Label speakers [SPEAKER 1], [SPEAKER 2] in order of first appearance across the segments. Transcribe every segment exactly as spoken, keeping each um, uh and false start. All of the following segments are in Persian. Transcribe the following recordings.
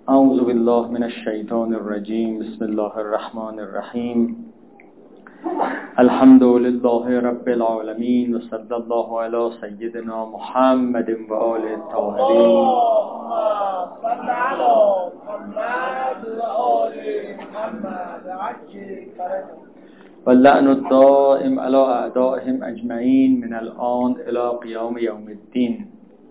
[SPEAKER 1] اعوذ بالله من الشیطان الرجیم. بسم الله الرحمن الرحیم. الحمد لله رب العالمین و صلی الله علی سیدنا محمد و آل الطاهرین. و لعن الدائم علی اعدائهم اجمعین من الان الی قیام یوم الدین.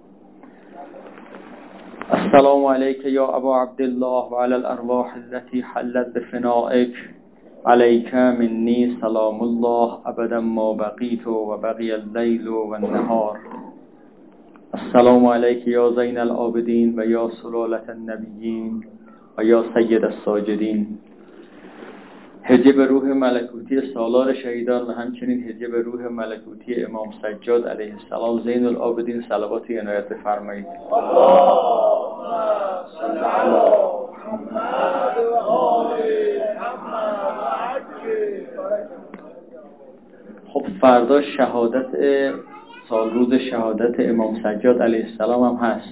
[SPEAKER 1] السلام علیک یا ابا عبدالله و علی الارواح التي حلت بفنائک. علیک منی سلام الله ابدا ما بقیت و بقی اللیل و النهار. السلام علیک یا زین العابدین و یا سلالة النبیین و یا سید الساجدین. هدیه به روح ملکوتی سالار شهیدان و همچنین هدیه به روح ملکوتی امام سجاد علیه السلام زین العابدین صلوات عنایت بفرمایید. خب فردا شهادت سال روز شهادت امام سجاد علیه السلام هم هست.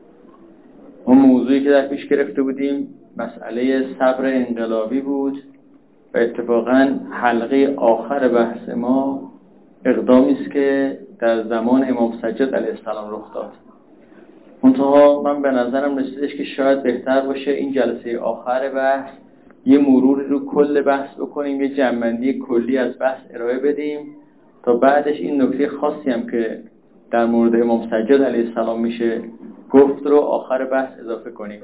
[SPEAKER 1] اون موضوعی که در پیش گرفته بودیم مسئله صبر انقلابی بود و اتفاقا حلقه آخر بحث ما اقدامی است که در زمان امام سجاد علیه السلام رخ داد. منتها من به نظرم رسیدش که شاید بهتر باشه این جلسه آخر بحث یه مروری رو کل بحث بکنیم، یه جمع‌بندی کلی از بحث ارائه بدیم تا بعدش این نکته خاصی هم که در مورد امام سجاد علیه السلام میشه گفت رو آخر بحث اضافه کنیم.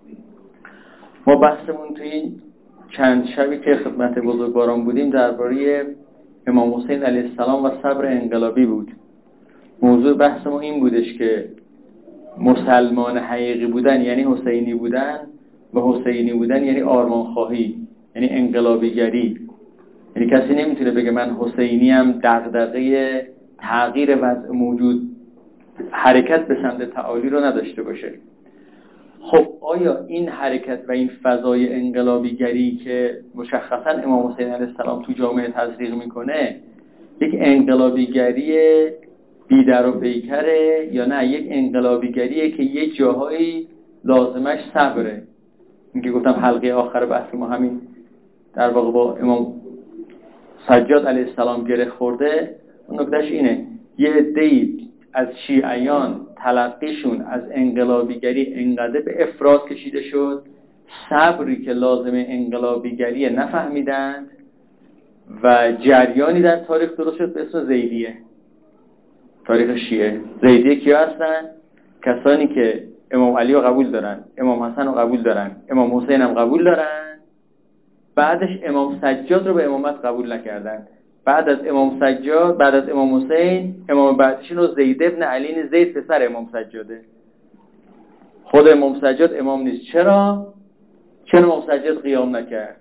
[SPEAKER 1] ما بحثمون توی این چند شبی که خدمت بزرگواران بودیم درباره امام حسین علیه السلام و صبر انقلابی بود. موضوع بحث ما این بودش که مسلمان حقیقی بودن یعنی حسینی بودن و حسینی بودن یعنی آرمانخواهی، یعنی انقلابیگری. یعنی کسی نمیتونه بگه من حسینی ام دغدغه تغییر وضع موجود حرکت به سمت تعالی رو نداشته باشه. خب آیا این حرکت و این فضای انقلابیگری که مشخصا امام حسین علیه السلام تو جامعه تزریق میکنه یک انقلابیگری بیدر و پیکره یا نه یک انقلابیگریه که یک جاهایی لازمش صبره؟ این که گفتم حلقه آخر بحث ما همین در واقع با امام سجاد علیه السلام گره خورده. اون نکتهش اینه یه عده‌ای از شیعیان تلقیشون از انقلابیگری انقدر به افراط کشیده شد صبری که لازم انقلابیگری نفهمیدند و جریانی در تاریخ درست شد به اسم زیدیه. تاریخ شیعه زیدیه کیا هستن؟ کسانی که امام علی رو قبول دارن، امام حسن رو قبول دارن، امام حسین هم قبول دارن، بعدش امام سجاد رو به امامت قبول نکردن. بعد از امام سجاد، بعد از امام حسین، امام بعدشون رو زید ابن علی زید پسر امام سجاده. خود امام سجاد امام نیست. چرا؟ چون امام سجاد قیام نکرد.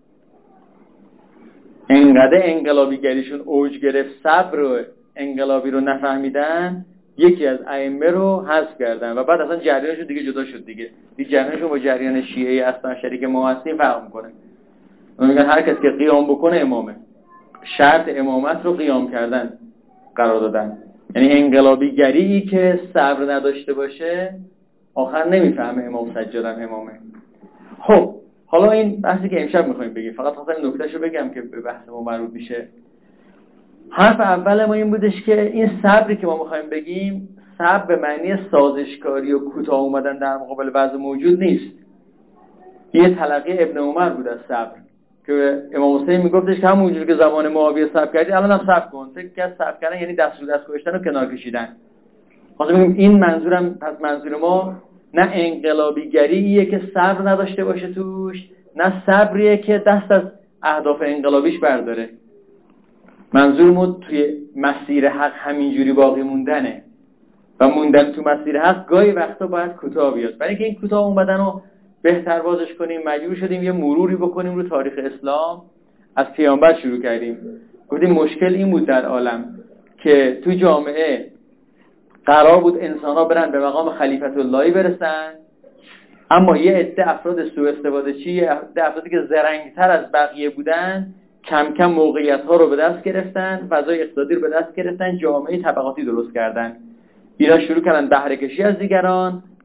[SPEAKER 1] انقدر انقلابیگریشون اوج گرفت صبر رو انقلابی رو نفهمیدن یکی از ائمه رو حذف کردن و بعد اصلا جریانشون دیگه جدا شد. دیگه دیگه جریانشون با جریان شیعه اصلا شریک ما هستیم فرق میکنه. میگن هر کس که قیام بکنه امامه. شرط امامت رو قیام کردن قرار دادن. یعنی انقلابیگری که صبر نداشته باشه آخر نمیفهمه امام سجاد هم امامه. خب حالا این بحثی که امشب میخوایم بگیم فقط خواستم نکتهشو بگم که به بحث ما مربوط میشه. حرف اول ما این بودش که این صبری که ما میخوایم بگیم صبر به معنی سازشکاری و کوتاه اومدن در مقابل وضع موجود نیست. یه تلقی ابن عمر بود از صبر که امام حسین میگفتش که همونجوری که زمان معاویه صبر کردی الان هم صبر کن. فکر کرد صبر کردن یعنی دست رو دست گذاشتن و کنار کشیدن. خواستم بگم این منظورم پس منظور ما نه انقلابیگریه که صبر نداشته باشه توش، نه صبریه که دست از اهداف انقلابیش برداره. منظور ما توی مسیر حق همینجوری باقی موندنه و موندن تو مسیر حق گاهی وقتا باید کوتاه بیاد. برای اینکه این کوتاه اومدن رو بهتر بازش کنیم مجبور شدیم یه مروری بکنیم رو تاریخ اسلام. از پیامبر شروع کردیم. گفتیم مشکل این بود در عالم که تو جامعه قرار بود انسان‌ها برن به مقام خلیفت اللهی برسن، اما یه عده افراد سوء استفاده چی، یه عده افرادی که زرنگ‌تر از بقیه بودن کم کم موقعیت‌ها رو به دست گرفتن، فضای اقتصادی رو به دست گرفتن، جامعه طبقاتی درست کردن. اینا شروع کردن بهره کشی از دیگران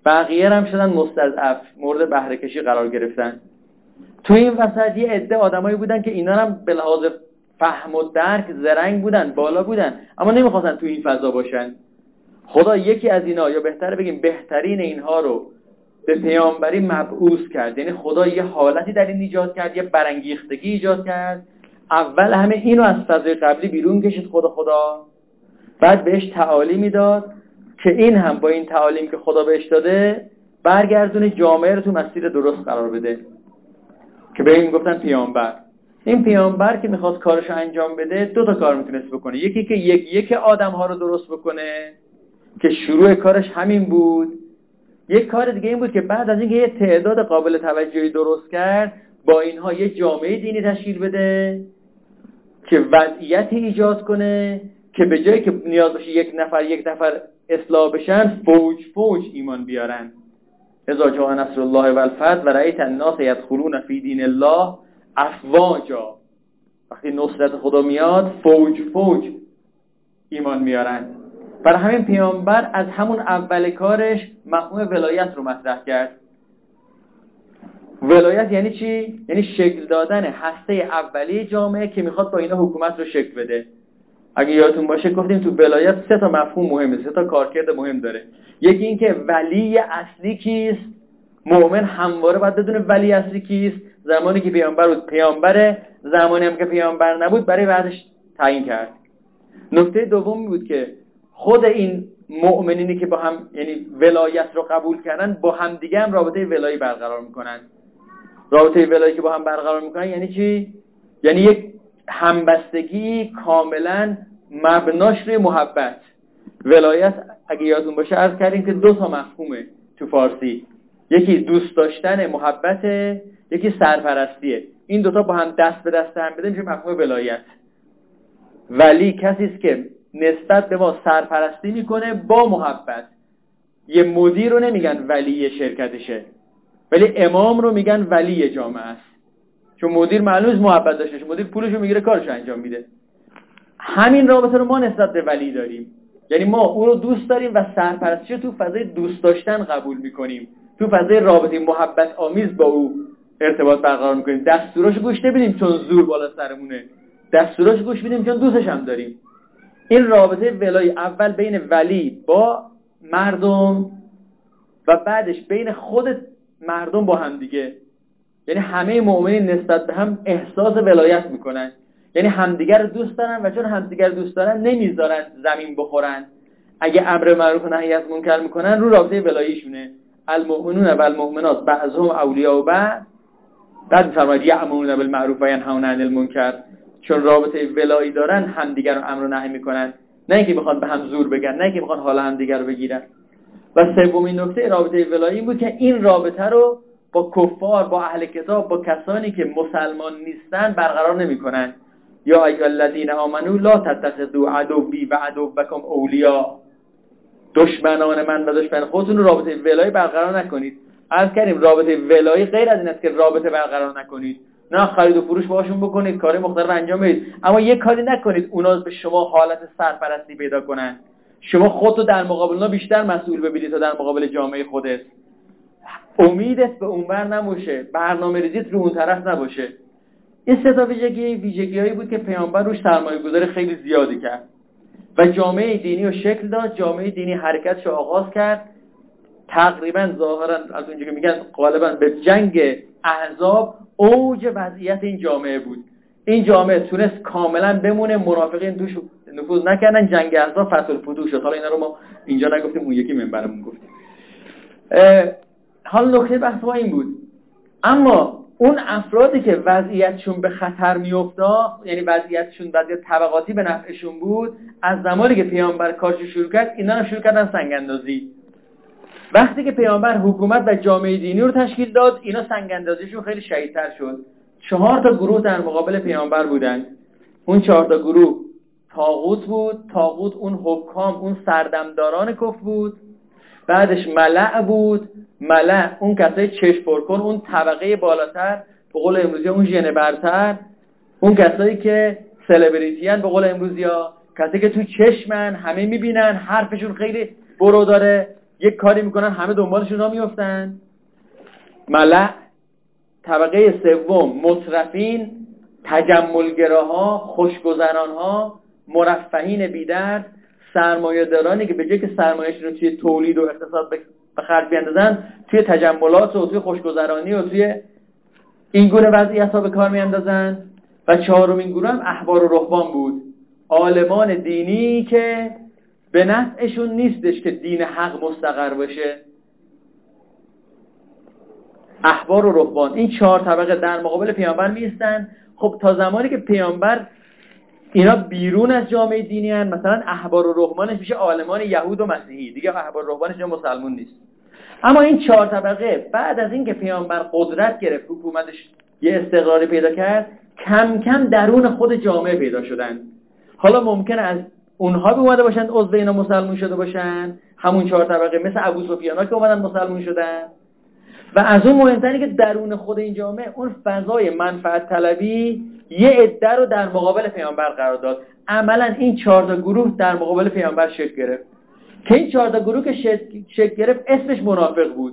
[SPEAKER 1] بقیه هم شدن مستضعف، مورد بهره کشی قرار گرفتن. تو این وسط یه عده آدمایی بودن که اینا هم به لحاظ فهم و درک زرنگ بودن، بالا بودن، اما نمیخواستن تو این فضا باشن. خدا یکی از اینا، یا بهتره بگیم بهترین اینها رو به پیامبری مبعوث کرد. یعنی خدا یه حالتی در این ایجاد کرد، یه برانگیختگی ایجاد کرد. اول همه اینو از فضای قبلی بیرون کشید خدا خدا، بعد بهش تعالیمی داد که این هم با این تعالیم که خدا بهش داده برگردونه جامعه رو تو مسیر درست قرار بده، که به این گفتن پیامبر. این پیامبر که میخواست کارشو انجام بده دو تا کار میتونست بکنه. یکی که یک یک آدم ها رو درست بکنه که شروع کارش همین بود. یک کار دیگه این بود که بعد از اینکه یه تعداد قابل توجهی درست کرد، با اینها یه جامعه دینی تشکیل بده که وضعیتی ایجاد کنه که به جایی که نیاز باشه یک نفر یک نفر اصلاح بشن، فوج فوج ایمان بیارن. اذا جاء نصر الله والفتح و رأیت الناس يدخلون فی دین الله افواجا. وقتی نصرت خدا میاد فوج فوج ایمان میارن. برای همین پیامبر از همون اول کارش مفهوم ولایت رو مطرح کرد. ولایت یعنی چی؟ یعنی شکل دادن هسته اولیه جامعه که میخواد با اینا حکومت رو شکل بده. اگه یادتون باشه گفتیم تو ولایت سه تا مفهوم مهمه، سه تا کارکرد مهم داره. یکی این که ولی اصلی کیست؟ مؤمن همواره باید بدونه ولی اصلی کیست. زمانی که پیامبر بود پیامبره، زمانی هم که پیامبر نبود برای بعدش تعیین کرد. نکته دومی بود که خود این مؤمنینی که با هم یعنی ولایت رو قبول کردن با هم دیگه هم رابطه ولایی برقرار میکنن. رابطه ولایی که با هم برقرار میکنن یعنی چی؟ یعنی یک همبستگی کاملا مبناش روی محبت. ولایت اگه یادتون باشه عرض کردیم که دو تا مفهومه تو فارسی، یکی دوست داشتن محبته، یکی سرپرستیه. این دوتا با هم دست به دست هم بده میشه مفهوم ولایت. ولی کسی است که نسبت به ما سرپرستی میکنه با محبت. یه مدیر رو نمیگن ولی شرکتشه، ولی امام رو میگن ولی جامعه است، چون مدیر معلومه محبت داشته، مدیر پولشو میگیره کارشو انجام میده. همین رابطه رو ما نسبت به ولی داریم، یعنی ما او رو دوست داریم و سرپرستیشو تو فضای دوست داشتن قبول میکنیم، تو فضای رابطه محبت آمیز با او ارتباط برقرار میکنیم. دستوراشو گوش نمیدیم چون زور بالا سرمونه، دستوراشو گوش میدیم چون دوستش هم داریم. این رابطه ولایی اول بین ولی با مردم و بعدش بین خود مردم با هم دیگه. یعنی همه مؤمنین نسبت به هم احساس ولایت میکنن، یعنی همدیگر رو دوست دارن و چون همدیگر دوست دارن نمیذارن زمین بخورن. اگه امر معروف و نهی از منکر میکنن رو رابطه ولاییشونه. المؤمنون و المؤمنات بعضهم اولیاء بعض. بعد میفرماید یأمرون بالمعروف و ینهون عن المنکر. چون رابطه ولایی دارن همدیگر رو امر و نهی میکنن، نه اینکه بخوان به هم زور بگن، نه اینکه بخوان حال همدیگر رو بگیرن. و سومین نکته رابطه ولایی بود که این رابطه رو با کفار، با اهل کتاب، با کسانی که مسلمان نیستن برقرار نمیکنن. یا ایها الذین آمنوا لا تتخذوا عدوی و عدوکم اولیاء. دشمنان من و دشمن خودتون رو رابطه ولایی برقرار نکنید. عرض کردیم رابطه ولایی غیر از این است که رابطه برقرار نکنید، نه خرید و فروش باشون بکنید، کاری مختلف انجام بدید، اما یک کاری نکنید اونا به شما حالت سرپرستی پیدا کنن. شما خودتو در مقابل اونا بیشتر مسئول ببینید تا در مقابل جامعه خودت. امیدت به اونور نباشه، برنامه‌ریزیت رو اون طرف نباشه. این سه تا ویژگی ویژگی‌هایی بود که پیامبر روش سرمایه‌گذاری خیلی زیادی کرد و جامعه دینی رو شکل داد. جامعه دینی حرکتش رو آغاز کرد، تقریبا ظاهرا از اونجا که میگن غالبا به جنگ احزاب اوج وضعیت این جامعه بود. این جامعه تونست کاملا بمونه، منافقین توش نفوذ نکردن، جنگ احزاب فتح الفتوح شد. حالا اینا رو ما اینجا نگفتیم، اون یکی منبرمون گفتیم. حالا نکته بحث ما این بود، اما اون افرادی که وضعیتشون به خطر میافتاد، یعنی وضعیتشون وضعیت طبقاتی به نفعشون بود، از زمانی که پیامبر کارش شروع کرد اینا رو شروع کردن سنگ اندازی. وقتی که پیامبر حکومت و جامعه دینی رو تشکیل داد، اینا سنگ اندازیشون خیلی شدیدتر شد. چهار تا گروه در مقابل پیامبر بودن. اون چهار تا گروه طاغوت بود. طاغوت اون حکام، اون سردمداران کفر بود. بعدش ملأ بود. ملأ اون کسای چشم پرکن، اون طبقه بالاتر، به قول امروزی اون ژن برتر، اون کسایی که سلبریتی ان، به قول امروزی ها کسایی که تو چشمن، همه میبینن، حرفشون خیلی برو داره. یک کاری میکنن همه دنبالشون را میفتن. ملأ، طبقه سوم مترفین، تجملگراها، خوشگذرانها، مرفهین بی‌درد، سرمایه‌دارانی که به جای که سرمایه‌شون رو توی تولید و اقتصاد به خرج بیندازن توی تجملات و توی خوشگذرانی و توی این گونه وضعیت‌ها به کار میاندازن. و چهارمین گروه هم احبار و رهبان بود، عالمان دینی که به نفعشون نیستش که دین حق مستقر بشه. احبار و رهبان، این چهار طبقه در مقابل پیامبر میستن. خب تا زمانی که پیامبر اینا بیرون از جامعه دینی هن، مثلا احبار و رهبانش میشه عالمان یهود و مسیحی، دیگه احبار و رهبانش مسلمون نیست. اما این چهار طبقه بعد از اینکه پیامبر قدرت گرفت، حکومتش یه استقراری پیدا کرد، کم کم درون خود جامعه پیدا شدن. حالا ممکنه از اونها به اومده باشن عضو اینا مسلمون شده باشن، همون چهار طبقه مثل ابو سفیانا که اومدن مسلمون شدن. و از اون مهمتره که درون خود این جامعه اون فضای منفعت طلبی یه عده رو در مقابل پیامبر قرار داد. عملا این چهار تا گروه در مقابل پیامبر شکل گرفت که این چهار تا گروه که شکل گرفت اسمش منافق بود.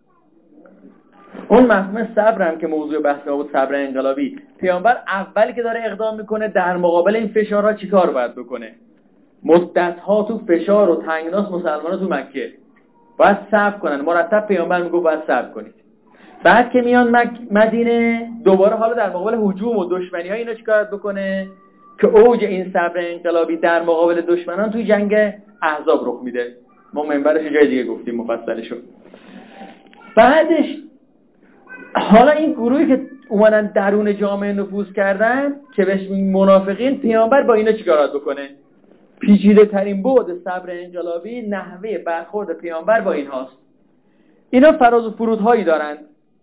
[SPEAKER 1] اون مفهوم صبر هم که موضوع بحث ما بود، صبر انقلابی، پیامبر اولی که داره اقدام میکنه در مقابل این فشارها چیکار باید بکنه؟ مدت‌ها تو فشار و تنگناس مسلمان‌ها تو مکه باید صبر کنن. مرتب پیامبر میگه باید صبر کنید. بعد که میان مدینه دوباره حالا در مقابل هجوم و دشمنی‌ها اینا چیکار بکنه که اوج این صبر انقلابی در مقابل دشمنان توی جنگ احزاب رخ میده. ما منبرش جای دیگه گفتیم مفصلشو. بعدش حالا این گروهی که اومدن درون جامعه نفوذ کردن که بهش منافقین، پیامبر با اینا چیکار بکنه؟ پیچیده ترین بعد صبر انقلابی نحوه برخورد پیامبر با اینهاست. اینا فراز و فرودهایی دارن،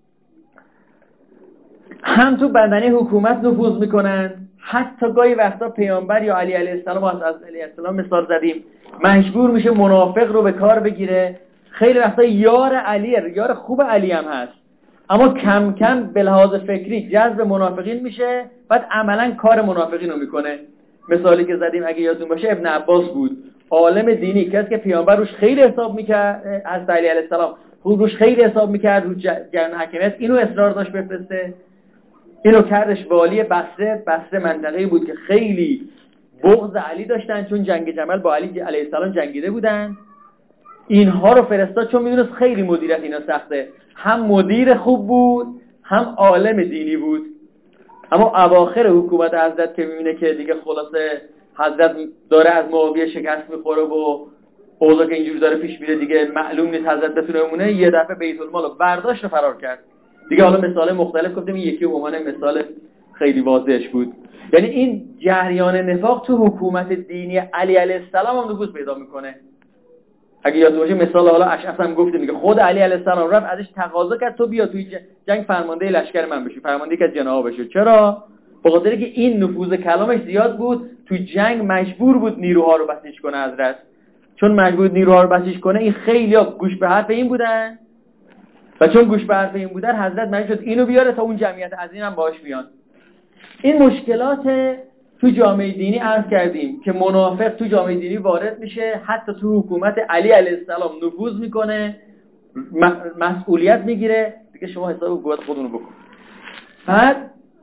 [SPEAKER 1] هم تو بدنه حکومت نفوذ میکنن، حتی گاهی وقتا پیامبر یا علی علیه السلام، از علی علیه السلام مثال زدیم، مجبور میشه منافق رو به کار بگیره. خیلی وقتا یار علی، یار خوب علی هم هست، اما کم کم به لحاظ فکری جذب منافقین میشه، بعد عملا کار منافقین رو میکنه. مثالی که زدیم اگه یادتون باشه ابن عباس بود، عالم دینی، کسی که پیامبر روش خیلی حساب میکرد، از علی علیه السلام روش خیلی حساب میکرد، رو جریان حاکمیت اینو اصرار داشت بفرسته. اینو کردش والی بصره. بصره منطقه‌ای بود که خیلی بغض علی داشتن، چون جنگ جمل با علی علیه السلام جنگیده بودن. اینها رو فرستاد چون میدونست خیلی مدیریت اینا سخته. هم مدیر خوب بود، هم عالم دینی بود. اما اواخر حکومت حضرت که میبینه که دیگه خلاصه حضرت داره از معاویه شکست میخوره و اوضاع که اینجور داره پیش میره، دیگه معلوم نیست حضرت بتونه بمونه، یه دفعه بیت المال رو برداشت و فرار کرد. دیگه حالا مثال مختلف گفتیم، این یکی عنوان مثال خیلی واضحش بود. یعنی این جریان نفاق تو حکومت دینی علی علیه السلام هم نفوذ پیدا میکنه. اگه یاد باشه مثال حالا اشعث هم گفتیم دیگه، خود علی علیه السلام رفت ازش تقاضا کرد تو بیا توی جنگ فرمانده لشکر من بشی، فرمانده که از جناح بشه. چرا؟ به خاطر اینکه این نفوذ کلامش زیاد بود، تو جنگ مجبور بود نیروها رو بسیج کنه حضرت. چون مجبور نیروها رو بسیج کنه، این خیلی‌ها گوش به حرف این بودن و چون گوش به حرف این بودن، حضرت مجبور شد اینو بیاره تا اون جمعیت عظیم هم باهاش بیان. این مشکلات تو جامعه دینی عرض کردیم که منافق تو جامعه دینی وارد میشه، حتی تو حکومت علی علیه السلام نفوذ میکنه، مسئولیت میگیره. دیگه شما حساب باید خودونو بکن. بعد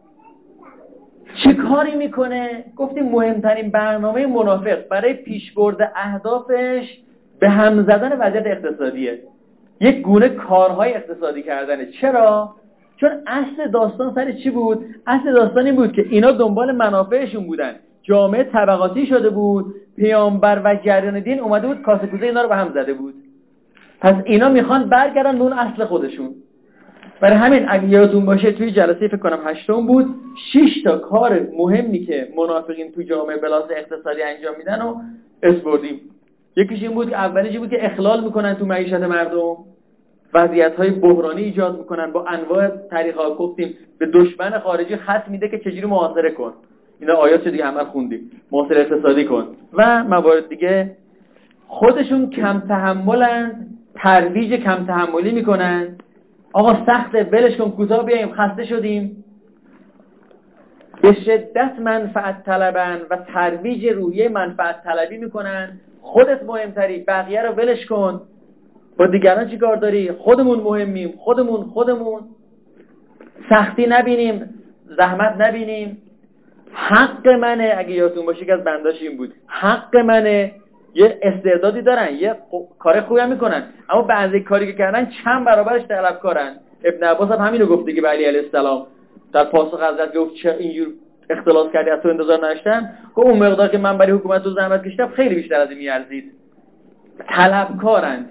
[SPEAKER 1] چه کاری میکنه؟ گفتیم مهمترین برنامه منافق برای پیشبرد اهدافش به هم زدن وضعیت اقتصادیه، یک گونه کارهای اقتصادی کردنه. چرا؟ چون اصل داستان سر چی بود؟ اصل داستان این بود که اینا دنبال منافعشون بودن، جامعه طبقاتی شده بود، پیامبر و جریان دین اومده بود کاسه کوزه اینا رو به هم زده بود. پس اینا میخوان برگردن به اون اصل خودشون. برای همین اگه یادتون باشه توی جلسه فکر کنم هشتم بود، شش تا کار مهمی که منافقین تو جامعه بلاس اقتصادی انجام میدن و اسپردیم. یکیش این بود که اولیش بود که اخلال میکنن تو معیشت مردم، وضعیت‌های بحرانی ایجاد میکنن، با انواع طریق‌ها. گفتیم به دشمن خارجی خط میده که چجوری محاصره کن، اینا آیات دیگه همه خوندیم، محاصره اقتصادی کن و موارد دیگه. خودشون کم تحملن، ترویج کم تحملی میکنن. آقا سخته، ولش کن، کوتاه بیایم، خسته شدیم. به شدت منفعت طلبن و ترویج روحیه منفعت طلبی میکنن. خودت مهمتری، بقیه رو ولش کن. با دیگران چی کار داری؟ خودمون مهمیم، خودمون خودمون سختی نبینیم، زحمت نبینیم. حق منه، اگه یادتون باشه که از بنداش این بود، حق منه. یه استعدادی دارن، یه کار خوبی هم میکنن، اما بعضی کاری که کردن چند برابرش طلبکارن. ابن عباس هم همینو گفته که علی علیه السلام در پاسخ حضرت گفت چه اینجور اختلاس کردی، از تو انتظار نداشتم، که اون مقدار که من برای حکومت و زحمت کشیدم خیلی بیشتر از این میارزید. طلبکارن،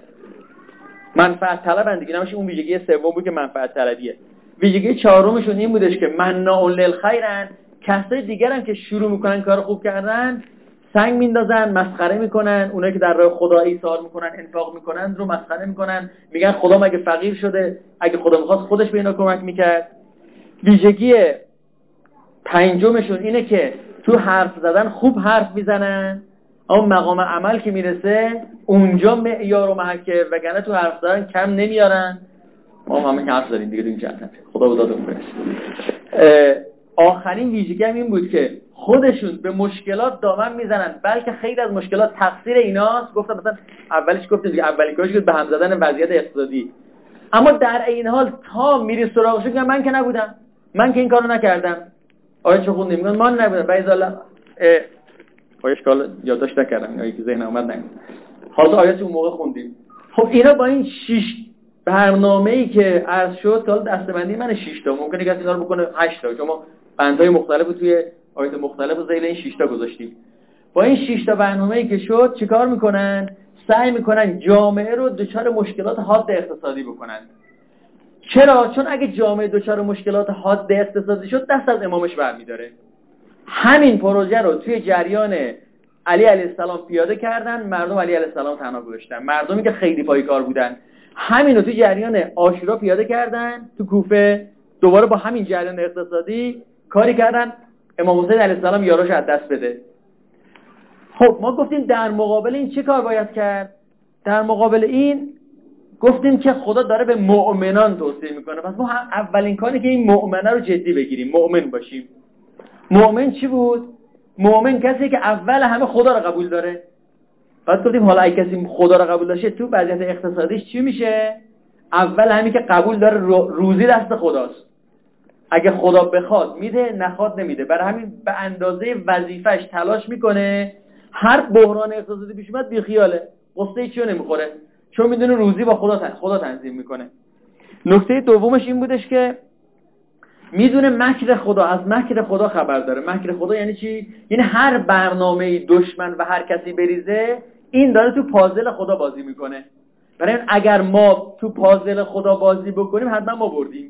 [SPEAKER 1] منفعت طلبن دیگه. نمیشه اون ویژگی سوم بود که منفعت طلبیه. ویژگی چهارمشون این بودش که مناء للخیرن. کسای دیگرن که شروع میکنن کار خوب کردن سنگ میندازن، مسخره میکنن. اونایی که در راه خدا ایثار میکنن، انفاق میکنن رو مسخره میکنن، میگن خدا مگه فقیر شده؟ اگه خدا میخواست خودش به اینا کمک میکرد. ویژگی پنجمشون اینه که تو حرف زدن خوب حرف میزنن، اما مقام عمل که میرسه اونجا معیار و محکه، وگرنه تو حرف زدن کم نمیارن. ما همه که حرف زدیم دیگه، این جهنم خدا بودادون برسه. آخرین ویژگی هم این بود که خودشون به مشکلات دامن میزنن، بلکه خیلی از مشکلات تقصیر ایناست. گفتم مثلا اولش گفتیم دیگه، اولین کارش بود به هم زدن وضعیت اقتصادی، اما در این حال تا میری سراغش میگن من که نبودم، من که این کارو نکردم. آیه چه خوندیم میگن من نبودم، بعضی الله آیهش کال یادداشت نکردم، یا که ذهن اومد نگم. حالا آیه اون موقع خوندیم. خب اینا با این شش برنامه‌ای که عرض شد، حالا دسته‌بندی من شش تا، ممکنه کسی اینا رو بکنه هشت تا، چون بندهای مختلف توی آیات مختلف و ذیل این شش تا گذاشتیم. با این شش تا برنامه‌ای که شد چیکار میکنن؟ سعی میکنن جامعه رو دچار مشکلات حاد اقتصادی بکنن. چرا؟ چون اگه جامعه دچار مشکلات حاد اقتصادی شد دست از امامش برمی‌داره. همین پروژه رو توی جریان علی علیه السلام پیاده کردن، مردم علی علیه السلام تنها گذاشتن، مردمی که خیلی پایکار بودن. همین رو توی جریان عاشورا پیاده کردن تو کوفه، دوباره با همین جریان اقتصادی کاری کردن امام حسین علیه السلام یاراش از دست بده. خب ما گفتیم در مقابل این چه کار باید کرد؟ در مقابل این گفتیم که خدا داره به مؤمنان توصیه میکنه، پس ما اولین کاری که این مؤمنه رو جدی بگیریم، مؤمن باشیم. مؤمن چی بود؟ مؤمن کسی که اول همه خدا رو قبول داره. بعد گفتیم حالا اگه کسی خدا رو قبول داشته تو وضعیت اقتصادیش چی میشه؟ اول همین که قبول داره روزی دست خداست. اگه خدا بخواد میده، نخواد نمیده. برای همین به اندازه وظیفش تلاش میکنه. هر بحران اقتصادی پیش اومد بیخیاله، قصه چیو نمیخوره، چون میدونه روزی با خدا تن... خدا تنظیم میکنه. نکته دومش این بودش که میدونه مکر خدا، از مکر خدا خبر داره. مکر خدا یعنی چی؟ یعنی هر برنامه دشمن و هر کسی بریزه، این داره تو پازل خدا بازی میکنه. برای این اگر ما تو پازل خدا بازی بکنیم حتما ما بردیم.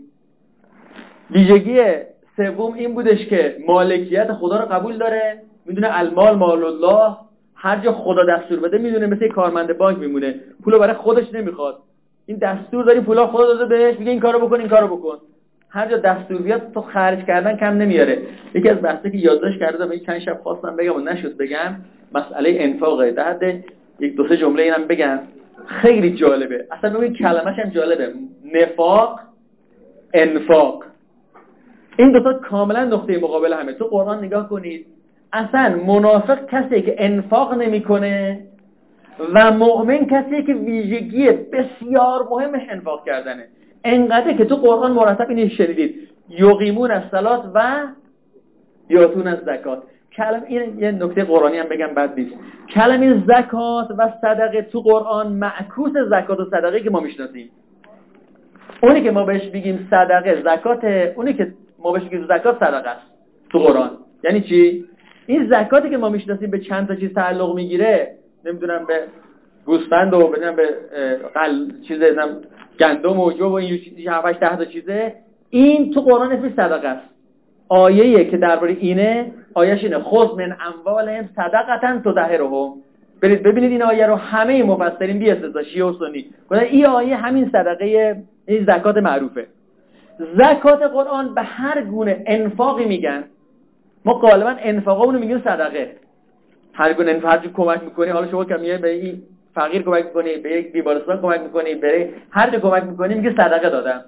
[SPEAKER 1] ویژگی سوم این بودش که مالکیت خدا رو قبول داره، میدونه المال مال الله، هر جا خدا دستور بده میدونه مثل کارمند بانک میمونه، پولو برای خودش نمیخواد. این دستور داری پولا خدا داده بهش، میگه این کارو بکن این کارو بکن. هر جا دستور بیاد تو خرج کردن کم نمیاره. یکی از بحثی که یادداشت کردم من چند شب خواستم بگم و نشد بگم، مسئله انفاقه. در حد یک دو سه جمله اینم بگم، خیلی جالبه. اصلا ببین کلمه‌ش هم جالبه، نفاق، انفاق. این دو تا کاملا نقطه مقابل همه. تو قرآن نگاه کنید، اصلا منافق کسی که انفاق نمیکنه و مؤمن کسی که ویژگی بسیار مهمش انفاق کردنه. انقدر که تو قرآن مرتب اینو شنیدید، یقیمون الصلاة و یاتون الزکات. کلمه این یه نکته قرآنی هم بگم بد نیست. کلمه زکات و صدقه تو قرآن معکوس زکات و صدقه که ما میشناسیم. اونی که ما بهش بگیم صدقه زکات، اونی که ما بهش بگیم زکات صدقه است تو قرآن. یعنی چی؟ این زکاتی که ما میشناسیم به چند تا چیز تعلق میگیره، نمیدونم به گوسفند و بدونم به قل چیز نم گندم و جو و این چیزی هفت ده تا چیزه، این تو قرآن اسمش صدقه است. آیه‌ای که درباره اینه، آیه‌ش اینه خذ من اموالهم صدقة تطهرهم. برید ببینید این آیه رو، همه مفسرین بی استثنا شیعه و سنی گفتن این آیه همین صدقه، این زکات معروفه. زکات قرآن به هر گونه انفاقی میگن. ما غالبا انفاقامونو میگیم صدقه. هر گونه انفاقی کمک میکنی، حالا شما که میگه به این فقیر کمک میکنی، به یک بیمارستان کمک میکنی، به هر جا کمک میکنی میگه صدقه دادم.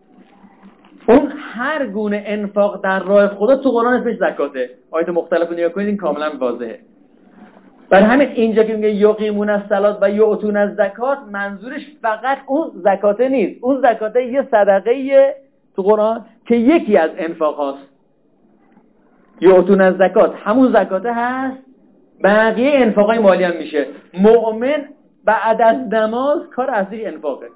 [SPEAKER 1] اون هر گونه انفاق در راه خدا تو قرآن اسمش زکاته. آیات مختلف رو نگاه کنید این کاملا واضحه. برای همین اینجا که میگه یقیمون الصلاة و یؤتون الزکات، منظورش فقط اون زکات نیست. اون زکات یه صدقه تو قرآن که یکی از انفاق هاست. یؤتون الزکات همون زکات هست، بقیه انفاقای مالی هم میشه. مؤمن بعد از نماز کار اصلی انفاقه.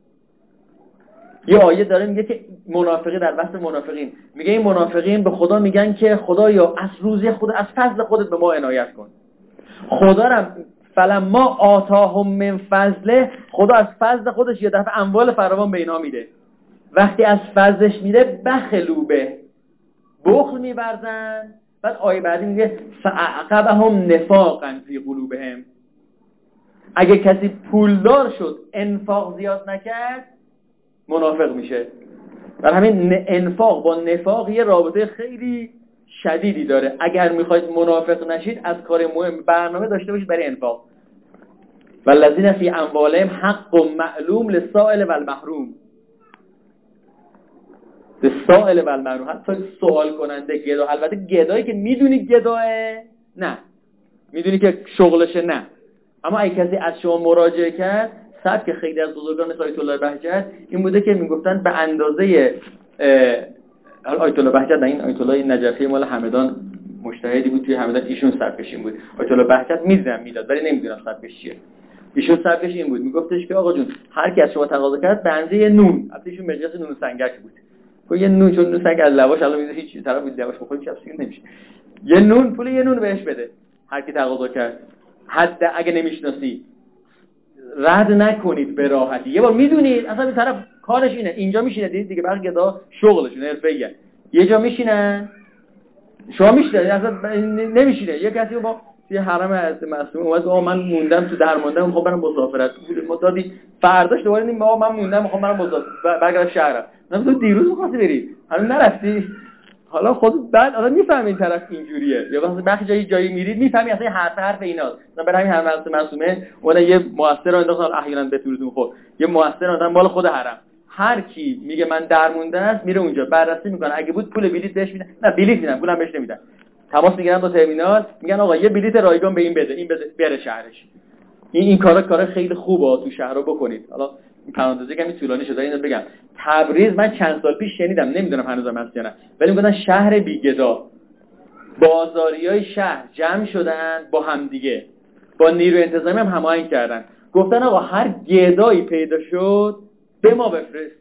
[SPEAKER 1] یه آیه داره میگه که منافقی در وسط منافقین میگه این منافقین به خدا میگن که خدایا از روزی خود از فضل خودت به ما عنایت کن. خدا را فلما آتاهم من فضله، خدا از فضل خودش یه دفعه اموال فراوان به اینا میده. وقتی از فضلش میده بخلوا به، بخل می‌ورزن. بعد آیه بعدی میگه فاعقبهم نفاقا فی قلوبهم، اگه کسی پولدار شد انفاق زیاد نکرد منافق میشه. برای همین انفاق با نفاق یه رابطه خیلی شدیدی داره. اگر میخواید منافق نشید از کار مهم برنامه داشته باشید برای انفاق. والذین فی اموالهم حق معلوم للسائل والمحروم. للسائل والمحروم، حتی سوال کننده گدا. البته گدایی که میدونی گداه نه، میدونی که شغلشه نه، اما اگه کسی از شما مراجعه کرد، سبک خیلی از بزرگان مثل آیت الله بهجت این بوده که میگفتن به اندازه حالا آیت الله بهجت نه، این آیت الله نجفی مال همدان مجتهدی بود توی همدان، ایشون سبکش این بود. آیت الله بهجت میزنم میداد ولی نمیدونم سبکش چیه. ایشون سبکش این بود، میگفتش که آقا جون هر کی از شما تقاضا کرد به اندازه نون، البته ایشون مقیاس نون سنگک بود، که یه نون چون نون سنگ از لواش الان میذاره هیچ طرف بود لواش بخوریم چپسی نمیشه، یه نون پول یه نون بهش بده هر کی تقاضا کرد. حتی اگه نمیشناسی رد نکنید به راحتی. یه بار میدونید اصلا این طرف کارش اینه، اینجا میشینه دید دیگه بقیه گدا شغلشونه حرفه‌ایه، یه جا میشینن شما میشینید اصلا نمیشینه. یه کسی با توی حرم از معصوم اومد آقا من موندم تو درماندم میخوام برم مسافرت، ما دادی فرداش دوباره نیم آقا من موندم میخوام برم مسافرت برگردم شهرم. من تو دیروز می‌خواستی بری هنوز نرفتی. حالا خود بعد آدم میفهمه این طرف اینجوریه، یا وقتی بخش جایی جایی میرید میفهمی اصلا حرف حرف ایناست. مثلا برای همین حرف معصومه اومدن یه موثر رو انداختن، احیانا به طورتون خود یه موثر انداختن مال خود حرم. هر کی میگه من درمونده است میره اونجا بررسی میکنه، اگه بود پول بلیط بهش میدن، نه بلیط میدن پولم بهش نمیدن، تماس میگیرن با ترمینال میگن آقا یه بلیط رایگان به این بده، این بده بره شهرش. این این کارا کارا خیلی خوبه تو شهرها بکنید. حالا این پرانتزی کمی طولانی شده اینو بگم. تبریز من چند سال پیش شنیدم، نمیدونم هنوزم هست یا نه، ولی میگن شهر بیگدا، بازاریای شهر جمع شدن با همدیگه، با نیروی انتظامی هم هماهنگ کردن، گفتن آقا هر گدایی پیدا شد به ما بفرست،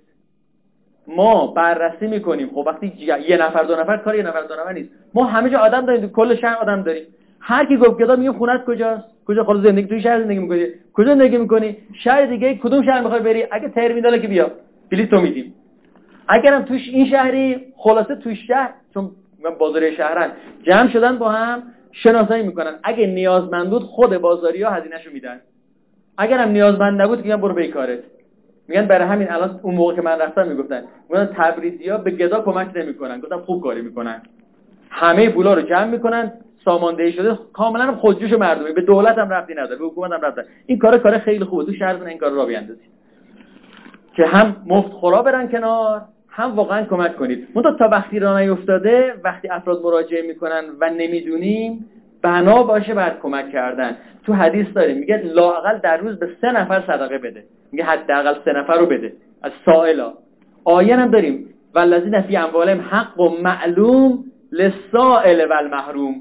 [SPEAKER 1] ما بررسی میکنیم. خب وقتی یه نفر دو نفر کار یه نفر دو نفر نیست، ما همه جا آدم داریم، کل شهر آدم داریم. هر کی گفت گدا میگه خونت کجاست، کجا خالص زندگی توی شهر زندگی میکنی، کجا زندگی میکنی، شهر دیگه کدوم شهر میخوای بری، اگه ترمیناله که بیا بلیط تو میدیم. اگرم توش این شهری خلاصه توش شهر، چون بازاری شهرن جمع شدن با هم شناسایی میکنن، اگه نیازمند بود خود بازاریا هزینه‌شو میدن، اگرم نیازمند نبود میگن برو بیکارت. میگن برای همین الان اون موقع که من رفتم میگفتن میگن تبریزی‌ها به گدا کمک نمیکنن، گفتم خوب کاری میکنن، همه پولا رو جمع میکنن، ساماندهی شده کاملا خودجوش مردمی، به دولت هم ربطی نداره، به حکومت هم ربطی. این کار کار خیلی خوبه، تو شهرتون این کار رو بیاندازید که هم مفت خورا برن کنار، هم واقعا کمک کنید. منتها تا وقتی راه نیفتاده، وقتی افراد مراجعه میکنن و نمیدونیم، بنا باشه بر کمک کردن. تو حدیث داریم میگه لااقل در روز به سه نفر صدقه بده، میگه حداقل سه نفر رو بده از سائلا. آیه هم داریم والذین فی اموالهم حق و معلوم للسائل والمحروم.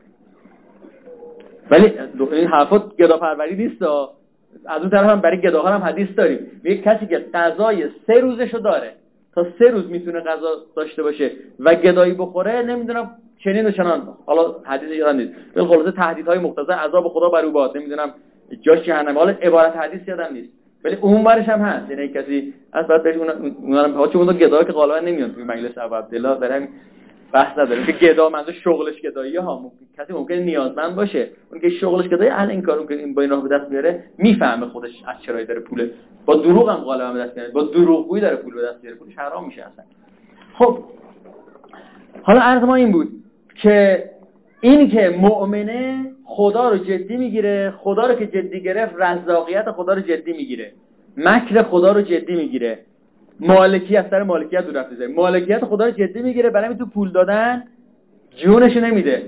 [SPEAKER 1] ولی این حرفات گداپروری نیست، از اون طرف هم برای گداها هم حدیث داریم، میگه کسی که غذای سه روزشو داره، تا سه روز میتونه غذا داشته باشه و گدایی بخوره، نمیدونم چنین و چنان، حالا حدیث یادم نیست، به خلاصه تهدیدهای مختصر عذاب خدا بر او باد، نمیدونم جاش جهنم، حالا عبارت حدیث یادم نیست، ولی اون برش هم هست. یعنی کسی از بعد بهش اونها هم چون اون گدا که غالبا نمیان توی مجلس ابو عبدالله، دارم بحث نداریم که گدا منظور شغلش گدایی ها، ممکن کسی ممکنه نیازمند باشه، اون که شغلش گدایی اهل این کارو که این با این راه به دست میاره، میفهمه خودش از چرایی داره پول با دروغ هم غالبا به دست میاره، با دروغگویی داره پول به دست میاره، پولش حرام میشه اصلا. خب حالا عرض ما این بود که این که مؤمنه خدا رو جدی میگیره، خدا رو که جدی گرفت رزاقیت خدا رو جدی میگیره، مکر خدا رو جدی میگیره، مالکیت سر مالکیت رو رفت زیر مالکیت خدا رو جدی میگیره، برای همین تو پول دادن جونش نمیده.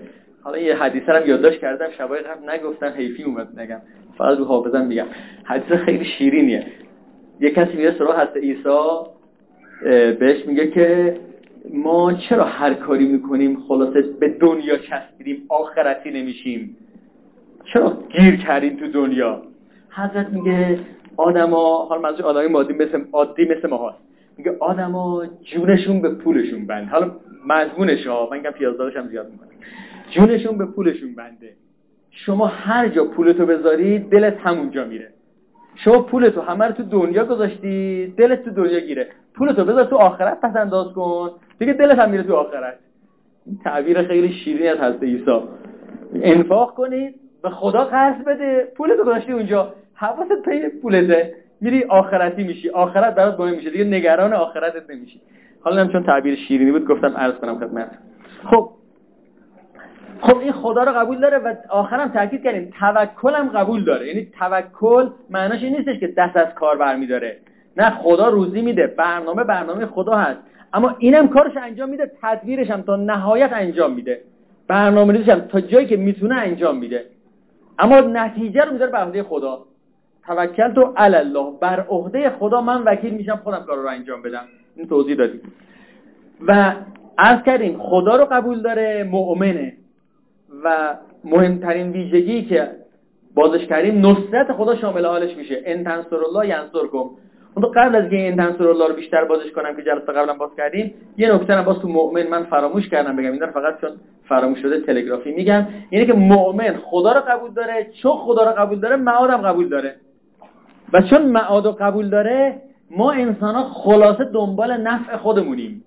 [SPEAKER 1] حالا یه حدیث هم یادداشت کردم شبای قبل نگفتم، حیفی اومد نگم، فقط رو حافظم میگم. حدیث خیلی شیرینیه. یه کسی میره سراغ حضرت عیسی، بهش میگه که ما چرا هر کاری میکنیم خلاصه به دنیا چسبیدیم، آخرتی نمیشیم، چرا گیر کردیم تو دنیا؟ حضرت میگه آدما، حالا منظور آدمای مادی مثل عادی مثل ما هست، میگه آدما جونشون به پولشون بند. حالا مضمونش ها من میگم پیازدارش هم زیاد میکنه، جونشون به پولشون بنده. شما هر جا پولتو بذاری دلت همونجا میره. شما پولتو همه رو تو دنیا گذاشتی، دلت تو دنیا گیره. پولتو بذار تو آخرت پس انداز کن، دیگه دلت هم میره تو آخرت. این تعبیر خیلی شیرینی از حضرت عیسی. انفاق کنید، به خدا قرض بده، پولتو گذاشتی اونجا، حواست پی پولته، میری آخرتی میشی، آخرت برات مهم میشه، دیگه نگران آخرتت نمیشی. حالا هم چون تعبیر شیرینی بود گفتم عرض کنم خدمت. خب خب این خدا رو قبول داره و آخرم تاکید کردیم توکل هم قبول داره. یعنی توکل معناش این نیستش که دست از کار برمی‌داره، نه، خدا روزی میده، برنامه برنامه خدا هست، اما اینم کارش انجام میده، تدبیرش هم تا نهایت انجام میده، برنامه‌ریزیش هم تا جایی که میتونه انجام میده، اما نتیجه رو میذاره بر عهده خدا. توکل تو علی الله، بر عهده خدا من وکیل میشم، خودم کار رو انجام بدم. این توضیح دادیم و عرض کردیم خدا رو قبول داره، مؤمنه و مهمترین ویژگی که بازش کردیم نصرت خدا شامل حالش میشه. ان تنصر الله ینصرکم. اون تو قبل از اینکه ان تنصر الله رو بیشتر بازش کنم که جلسه قبلا باز کردیم، یه نکته هم باز تو مؤمن من فراموش کردم بگم، اینا رو فقط چون فراموش شده تلگرافی میگم. یعنی که مؤمن خدا رو قبول داره، چون خدا رو قبول داره معادم قبول داره و چون معاد رو قبول داره ما انسان ها خلاصه دنبال نفع خودمونیم.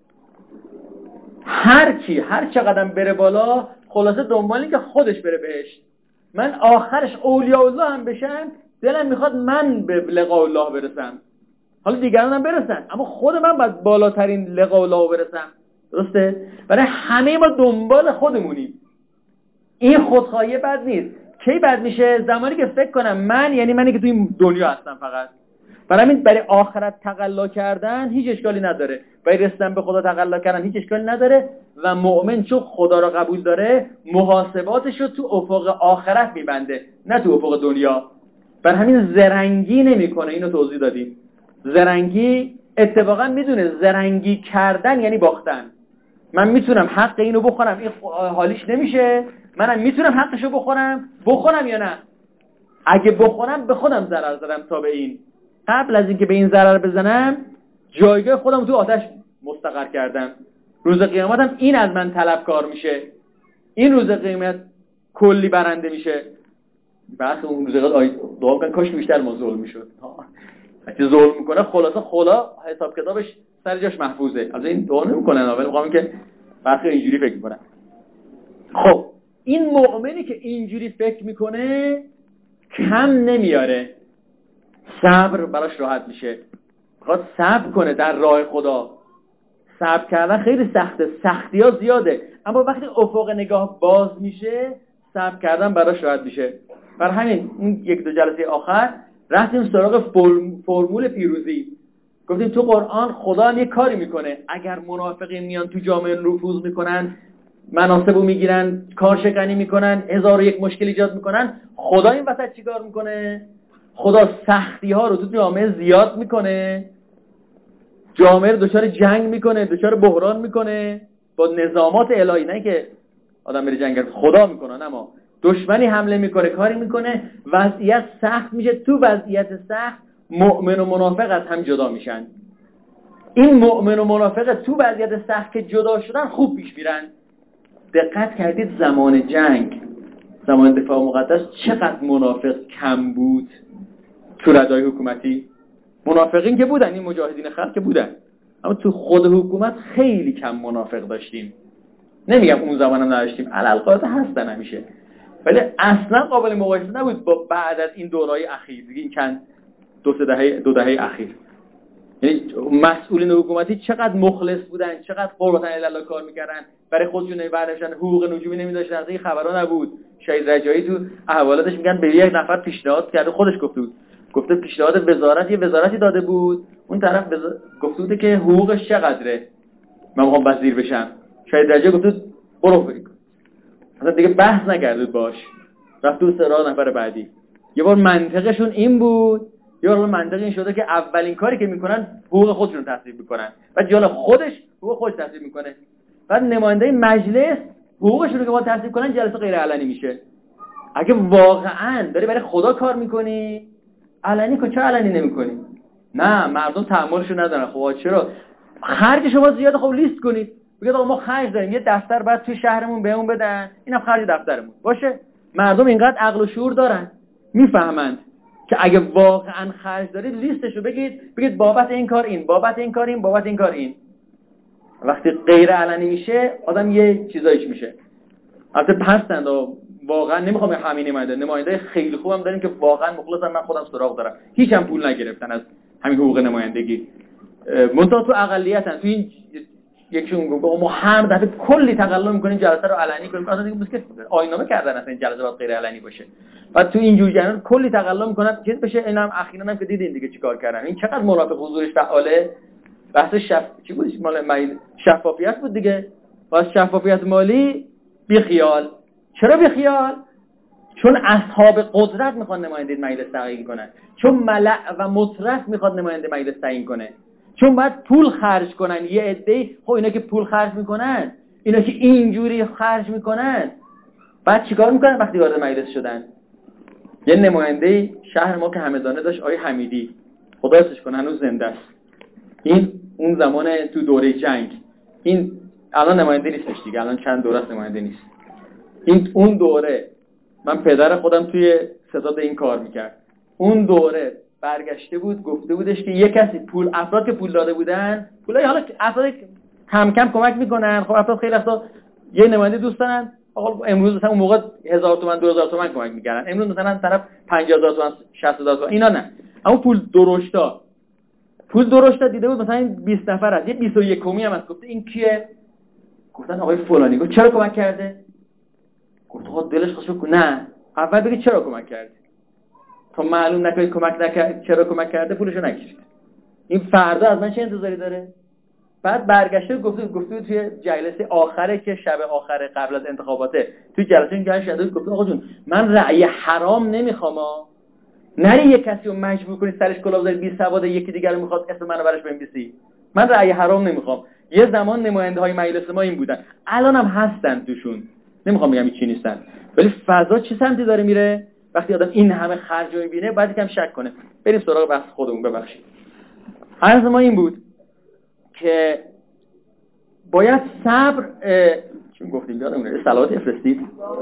[SPEAKER 1] هر کی هر چقدر بره بالا خلاصه دنبال این که خودش بره بهشت. من آخرش اولیاء الله هم بشم دلم میخواد من به لقاء الله برسم، حالا دیگران هم برسن، اما خود من باید بالاترین لقاء الله برسم. درسته؟ برای همه ما دنبال خودمونیم. این خودخواهی بد نیست. کی بد میشه؟ زمانی که فکر کنم من، یعنی منی که توی این دنیا هستم فقط. برای همین برای آخرت تقلا کردن هیچ اشکالی نداره، برای رسیدن به خدا تقلا کردن هیچ اشکالی نداره و مؤمن چون خدا را قبول داره محاسباتش رو تو افق آخرت میبنده نه تو افق دنیا. برای همین زرنگی نمیکنه. اینو توضیح دادیم. زرنگی اتفاقا میدونه زرنگی کردن یعنی باختن. من میتونم حق اینو بخورم، این حالیش نمیشه، منم میتونم حقشو بخورم، بخورم یا نه؟ اگه بخورم به خودم ضرر زدم تا به این. قبل از اینکه به این ضرر بزنم جایگاه خودم تو آتش مستقر کردم. روز قیامتم این از من طلبکار میشه، این روز قیامت کلی برنده میشه. بحث اون روز قیامت دعا کن کاش بیشتر ما ظلم میشد. اگه ظلم میکنه خلاصه خدا حساب کتابش سر جاش محفوظه. از این دعا نمیکنن، ولی میگم که بحث اینجوری فکر میکنن. خب این مؤمنی که اینجوری فکر میکنه کم نمیاره، صبر براش راحت میشه. میخواد صبر کنه در راه خدا. صبر کردن خیلی سخته، سختی ها زیاده، اما وقتی افق نگاه باز میشه صبر کردن براش راحت میشه. برای همین اون یک دو جلسه آخر رفتیم سراغ فرمول پیروزی. گفتیم تو قرآن خدا هم یک کاری میکنه، اگر منافقین میان تو جامعه نفوذ میکنن، مناصبو میگیرن، کارشکنی میکنن، هزار و یک مشکل ایجاد میکنن، خدا این وسط چیکار میکنه؟ خدا سختی ها رو تو جامعه زیاد میکنه، جامعه رو دچار جنگ میکنه، دچار بحران میکنه با نظامات الهی. نه که آدم بره جنگ، خدا میکنه، نه ما. دشمنی حمله میکنه، کاری میکنه، وضعیت سخت میشه. تو وضعیت سخت مؤمن و منافق از هم جدا میشن. این مؤمن و منافق تو وضعیت سخت که جدا شدن خوب پیش میرن. دقت کردید زمان جنگ، زمان دفاع مقدس چقدر منافق کم بود تو ردای حکومتی؟ منافقین که بودن، این مجاهدین خلق که بودن، اما تو خود حکومت خیلی کم منافق داشتیم. نمیگم اون زمان هم نداشتیم، علالقاعده هستن همیشه، ولی اصلا قابل مقایسه نبود با بعد از این دورهای اخیر، دیگه این چند دو سه دهه دو دهه اخیر. یعنی مسئولین حکومتی چقدر مخلص بودن، چقدر قربان الله کار میکردن، برای خودشون نمیبرداشتن، حقوق نجومی نمیداشتن، از این خبرا نبود. شهید رجایی تو احوالاتش میگن به یک نفر پیشنهاد کرده، خودش گفته بود، گفته پیشنهاد وزارت یه وزارتی داده بود، اون طرف بز... گفته بود که حقوقش چقدره، من میخوام وزیر بشم. شهید رجایی گفته برو فکر. اصلا دیگه بحث نکردید باش، رفت تو سراغ نفر بعدی. یه بار منطقشون این بود، یه بار منطق این شده که اولین کاری که میکنن حقوق خودشون رو تصویب میکنن، بعد جالا خودش حقوق خودش تصویب میکنه، بعد نماینده مجلس حقوقشون رو که باید تصویب کنن جلسه غیر علنی میشه. اگه واقعا داری برای خدا کار میکنی علنی کن، چرا علنی نمیکنی؟ نه مردم تحملشو ندارن. خب چرا؟ خرج شما زیاده، خب لیست کنید، بگید آقا ما خرج داریم، یه دفتر بعد توی شهرمون بهمون بدن، اینم خرج دفترمون باشه. مردم اینقدر عقل و شعور دارن، میفهمند که اگه واقعا خرج دارید لیستشو بگید، بگید بابت این کار این، بابت این کار این، بابت این کار این. وقتی غیر علنی میشه آدم یه چیزایش میشه. البته هستند و واقعا نمیخوام همین نماینده نماینده خیلی خوبم داریم که واقعا مخلصن، من خودم سراغ دارم، هیچ هم پول نگرفتن از همین حقوق نمایندگی. منتها تو اقلیتن، تو این یکشون گفت ما هم دفعه کلی تقلا میکنیم جلسه رو علنی کنیم، اصلا دیگه که آیین‌نامه کردن اصلا این جلسه باید غیر علنی باشه. بعد تو این جور جریان کلی تقلا میکنن چیز بشه. اینم اخیراً هم که دیدین دیگه چیکار کردن، این چقدر مرافق حضورش فعاله. بحث شف چی بود مال مایل شفافیت بود دیگه. واسه شفافیت مالی بی خیال. چرا بی خیال؟ چون اصحاب قدرت میخوان نماینده مجلس تعیین کنن، چون ملأ و مطرف میخواد نماینده مجلس تعیین کنه، چون باید پول خرج کنن یه عده‌ای. خب اینا که پول خرج میکنن، اینا که اینجوری خرج میکنن، بعد چیکار میکنن وقتی وارد مجلس شدن؟ یه نماینده شهر ما که همدانه داشت، آقای حمیدی، خدا حفظش کنه هنوز زنده است. این اون زمان تو دوره جنگ، این الان نماینده نیستش دیگه، الان چند دوره است نماینده نیست. این اون دوره من پدر خودم توی ستاد این کار میکرد. اون دوره برگشته بود گفته بودش که یه کسی پول افراد که پول داده بودن، پولای حالا افراد کم کم کمک میکنن، خب افراد خیلی وقتا یه نماینده دوست دارن، آقا امروز مثلا اون موقع هزار تومان دو هزار تومان کمک میکردن، امروز مثلا طرف پنجاه هزار تومان شصت هزار تومان، اینا نه. اما پول درشتا پول درشتا دیده بود مثلا این بیست نفر است، یه بیست و یک هم هست، گفته این کیه؟ گفتن آقای فلانی. گفت چرا کمک کرده؟ گفت آقا دلش خوشو کنه. نه اول بگید چرا کمک کرده، تا معلوم نکنید کمک نکرد چرا کمک کرده پولشو نگیرید. این فردا از من چه انتظاری داره؟ بعد برگشته گفته گفته توی جلسه آخره که شب آخره قبل از انتخاباته، توی جلسه این گشت شده گفته آقا جون من رأی حرام نمیخوام، نری یک کسی رو مجبور کنی سرش کلاه بذاری بی سواد یکی دیگر رو میخواد اسم منو براش بنویسی. من رأی حرام نمیخوام. یه زمان نماینده های مجلس ما این بودن، الان هم هستن توشون، نمیخوام بگم چی نیستن، ولی فضا چه سمتی داره میره وقتی آدم این همه خرج رو میبینه بعد یکم شک کنه. بریم سراغ بحث خودمون. ببخشید عرض ما این بود که باید صبر. چون گفتیم یادم نمیاد صلوات افرستید.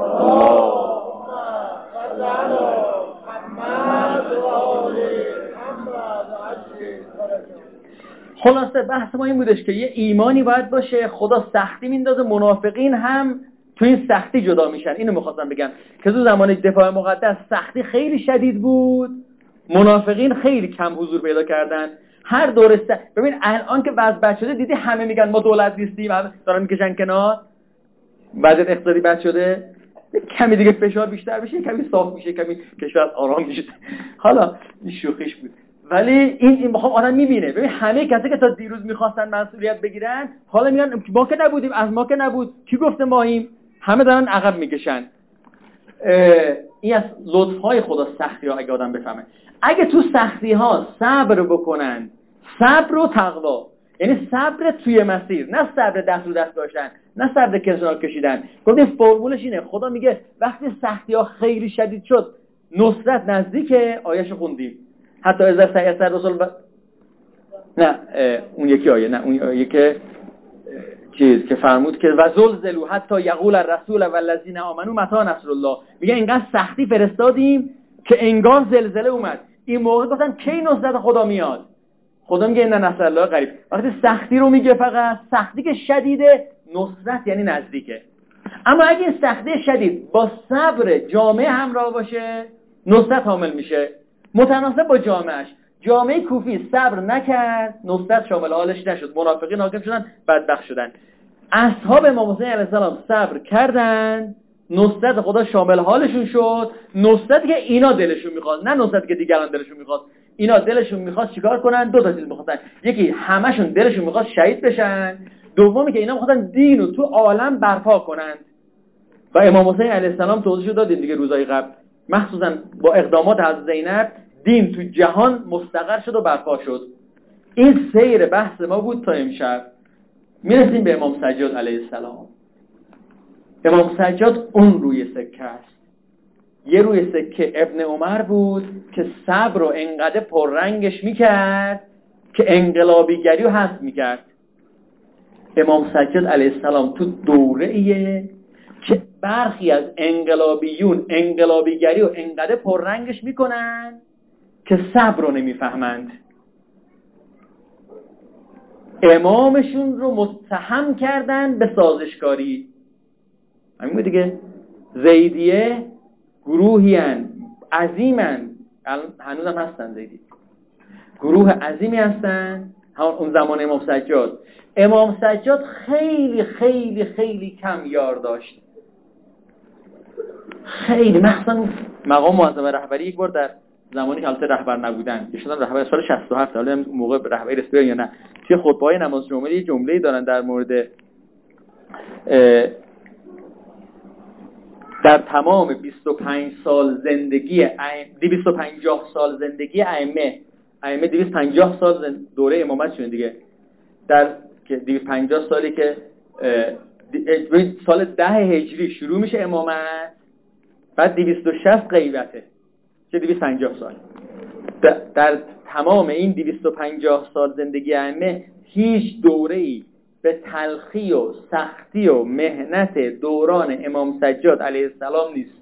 [SPEAKER 1] خلاصه بحث ما این بودش که یه ایمانی باید باشه، خدا سختی میندازه، منافقین هم تو این سختی جدا میشن. اینو میخواستم بگم که تو زمان دفاع مقدس سختی خیلی شدید بود، منافقین خیلی کم حضور پیدا کردن. هر دوره س... ببین الان که وضع بد شده دیدی همه میگن ما دولت نیستیم، همه دارن میکشن کنار، وضع اقتصادی بد شده، کمی دیگه فشار بیشتر بشه، کمی صاف میشه، کمی کشور آرام میشه. حالا این شوخیش بود، ولی این این بخوام آدم میبینه. ببین همه کسی که تا دیروز میخواستن مسئولیت بگیرن حالا میگن ما که نبودیم، از ما که نبود، کی گفته ماییم؟ همه دارن عقب میکشن. این از لطف‌های خدا سختی ها اگه آدم بفهمه. اگه تو سختی ها صبر بکنن، صبر و تقوا، یعنی صبر توی مسیر، نه صبر دست رو دست داشتن، نه صبر کنار کشیدن. گفتیم فرمولش اینه، خدا میگه وقتی سختی ها خیلی شدید شد نصرت نزدیکه. آیه‌شو خوندیم حتی از سر رسول ب... نه اون یکی آیه، نه اون آیه که چیز که فرمود که و زلزلوا حتی یقول الرسول والذین آمنوا متی نصر الله. میگه اینقدر سختی فرستادیم که انگار زلزله اومد. این موقع گفتن کی نصرت خدا میاد؟ خدا میگه ان نصر الله قریب. وقتی سختی رو میگه فقط سختی که شدیده، نصرت یعنی نزدیکه. اما اگه این سختی شدید با صبر جامعه همراه باشه، نصرت حامل میشه متناسب با جامعهش. جامعه کوفی صبر نکرد، نصرت شامل حالش نشد، منافقین حاکم شدن، بدبخت شدن. اصحاب امام حسین علیه السلام صبر کردن، نصرت خدا شامل حالشون شد. نصرت که اینا دلشون میخواد، نه نصرت که دیگران دلشون میخواد. اینا دلشون میخواد چیکار کنن؟ دو تا چیز میخواستن. یکی همشون دلشون میخواد شهید بشن، دومی که اینا میخواستن دین رو تو عالم برپا کنن. و امام حسین علیه السلام توضیح دادیم دیگه روزهای قبل، مخصوصا با اقدامات حضرت زینب دین تو جهان مستقر شد و برپا شد. این سیر بحث ما بود تا امشب. میرسیم به امام سجاد علیه السلام. امام سجاد اون روی سکه است. یه روی سکه ابن عمر بود که صبر رو انقدر پررنگش میکرد که انقلابیگری رو حذف میکرد. امام سجاد علیه السلام تو دوره ایه که برخی از انقلابیون انقلابیگری رو انقدر پررنگش میکنن که صبر رو نمیفهمند. امامشون رو متهم کردن به سازشکاری. همین بود دیگه. زیدیه گروهی هن عظیمن، هنوز هم هستن زیدی، گروه عظیمی هستن همون اون زمان امام سجاد. امام سجاد خیلی خیلی خیلی کم یار داشت، خیلی. مخصوصا مقام معظم رهبری یک بار در زمانی که البته رهبر نبودن، ایشون رهبر سال شصت و هفت، حالا اون موقع رهبری رسید یا نه، توی خطبه‌های نماز جمعه یه جمله‌ای دارن در مورد در تمام بیست و پنج سال زندگی دویست و پنجاه سال زندگی ائمه، ائمه دویست و پنجاه سال دوره امامتشون دیگه، در که دویست و پنجاه سالی که سال ده هجری شروع میشه امامت، بعد دویست و شصت غیبته، چه دویست و پنجاه سال. در تمام این دویست و پنجاه سال زندگی ائمه هیچ دوره‌ای به تلخی و سختی و مهنت دوران امام سجاد علیه السلام نیست.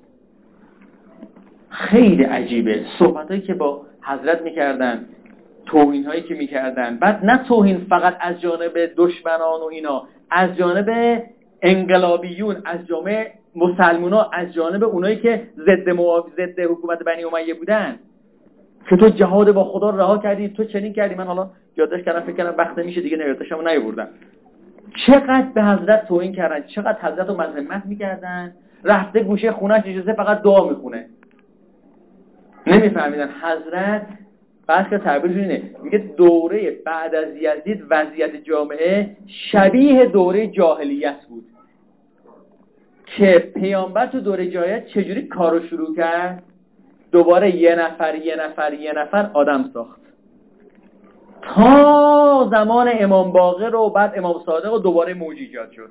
[SPEAKER 1] خیلی عجیبه صحبتایی که با حضرت میکردن، توهین‌هایی که میکردن. بعد نه توهین فقط از جانب دشمنان و اینا، از جانب انقلابیون، از جانب مسلمونا، از جانب اونایی که ضد معاف ضد حکومت بنی امیه بودن، که تو جهاد با خدا رها کردی، تو چنین کردی. من حالا یادداشت کردم، فکر کردم وقت میشه دیگه نگرفتشم نیاوردم. چقدر به حضرت توهین کردن، چقدر حضرت رو مذمت میکردن. رفته گوشه خونه‌اش نشسته فقط دعا میخونه. نمیفهمیدن حضرت بحث که تعبیرشون اینه، میگه دوره بعد از یزید وضعیت جامعه شبیه دوره جاهلیت بود که پیامبر تو دوره جاهلیت چجوری کارو شروع کرد؟ دوباره یه نفر یه نفر یه نفر آدم ساخت تا زمان امام باقر و بعد امام صادق و دوباره موج ایجاد شد.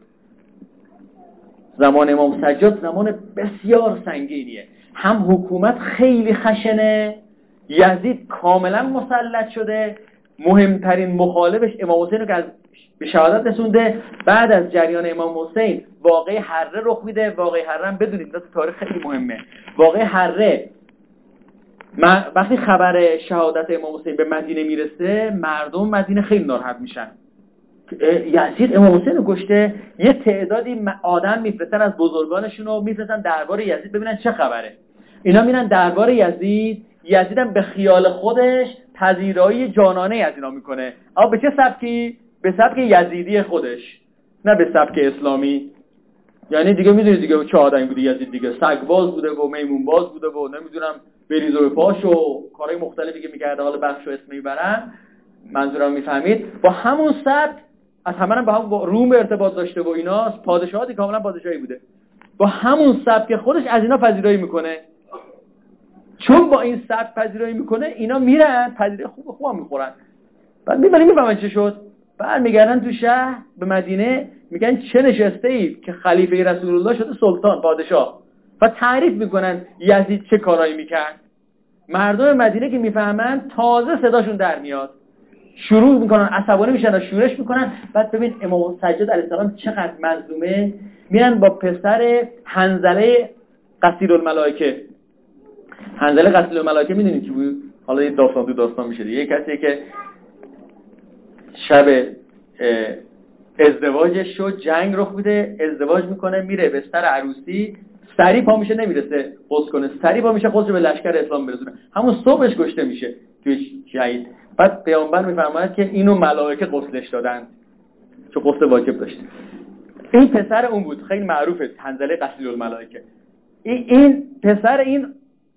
[SPEAKER 1] زمان امام سجاد زمان بسیار سنگینیه. هم حکومت خیلی خشنه، یزید کاملا مسلط شده، مهمترین مخالفش امام حسین رو که از به شهادت رسونده. بعد از جریان امام حسین واقعه حره رخ میده. واقعه حره هم بدونید تو تاریخ خیلی مهمه. واقعه حره وقتی خبر شهادت امام حسین به مدینه میرسه، مردم مدینه خیلی ناراحت میشن. یزید امام حسین رو کشته. یه تعدادی آدم میفرستن از بزرگانشون رو میفرستن دربار یزید ببینن چه خبره. اینا میرن دربار یزید. یزید هم به خیال خودش پذیرایی جانانه از اینا میکنه، اما به چه سبکی؟ به سبک یزیدی خودش، نه به سبک اسلامی. یعنی دیگه میدونید دیگه چه آدمی بوده یزید دیگه، سگباز بوده و میمون باز بوده و نمیدونم بریز و پاش و کارهای مختلفی که میکرده، حالا بخشو اسم میبرم، منظورم میفهمید. با همون سبک از همه هم با هم با روم ارتباط داشته و اینا، پادشاهی کاملا پادشاهی بوده. با همون سبک خودش از اینا پذیرایی میکنه. چون با این سبک پذیرایی میکنه، اینا میرن پذیرایی خوب خوب میخورن. بعد میبینن میفهمن چه شد. بعد میگردن تو شهر به مدینه، میگن چه نشسته ای که خلیفه رسول الله شده سلطان پادشاه، و تعریف میکنن یزید چه کارایی میکرد. مردم مدینه که میفهمن تازه صداشون در میاد، شروع میکنن عصبانی میشن و شورش میکنن. بعد ببین امام سجاد علیه السلام چقدر مظلومه. میرن با پسر حنظله قصیر الملائکه. حنظله قصیر الملائکه میدونید کی بود؟ حالا یه داستان تو داستان میشه دیگه. یه کسی که شب ازدواجش شد، جنگ رخ میده، ازدواج میکنه، میره به سر عروسی، سری پا میشه نمیرسه غسل کنه، سری پا میشه خودش به لشکر اسلام برسونه، همون صبحش کشته میشه توی شهید. بعد پیامبر میفرماید که اینو ملائکه غسلش دادن، چون غسل واجب داشت. این پسر اون بود، خیلی معروفه، حنظله قصیر الملائکه. این پسر این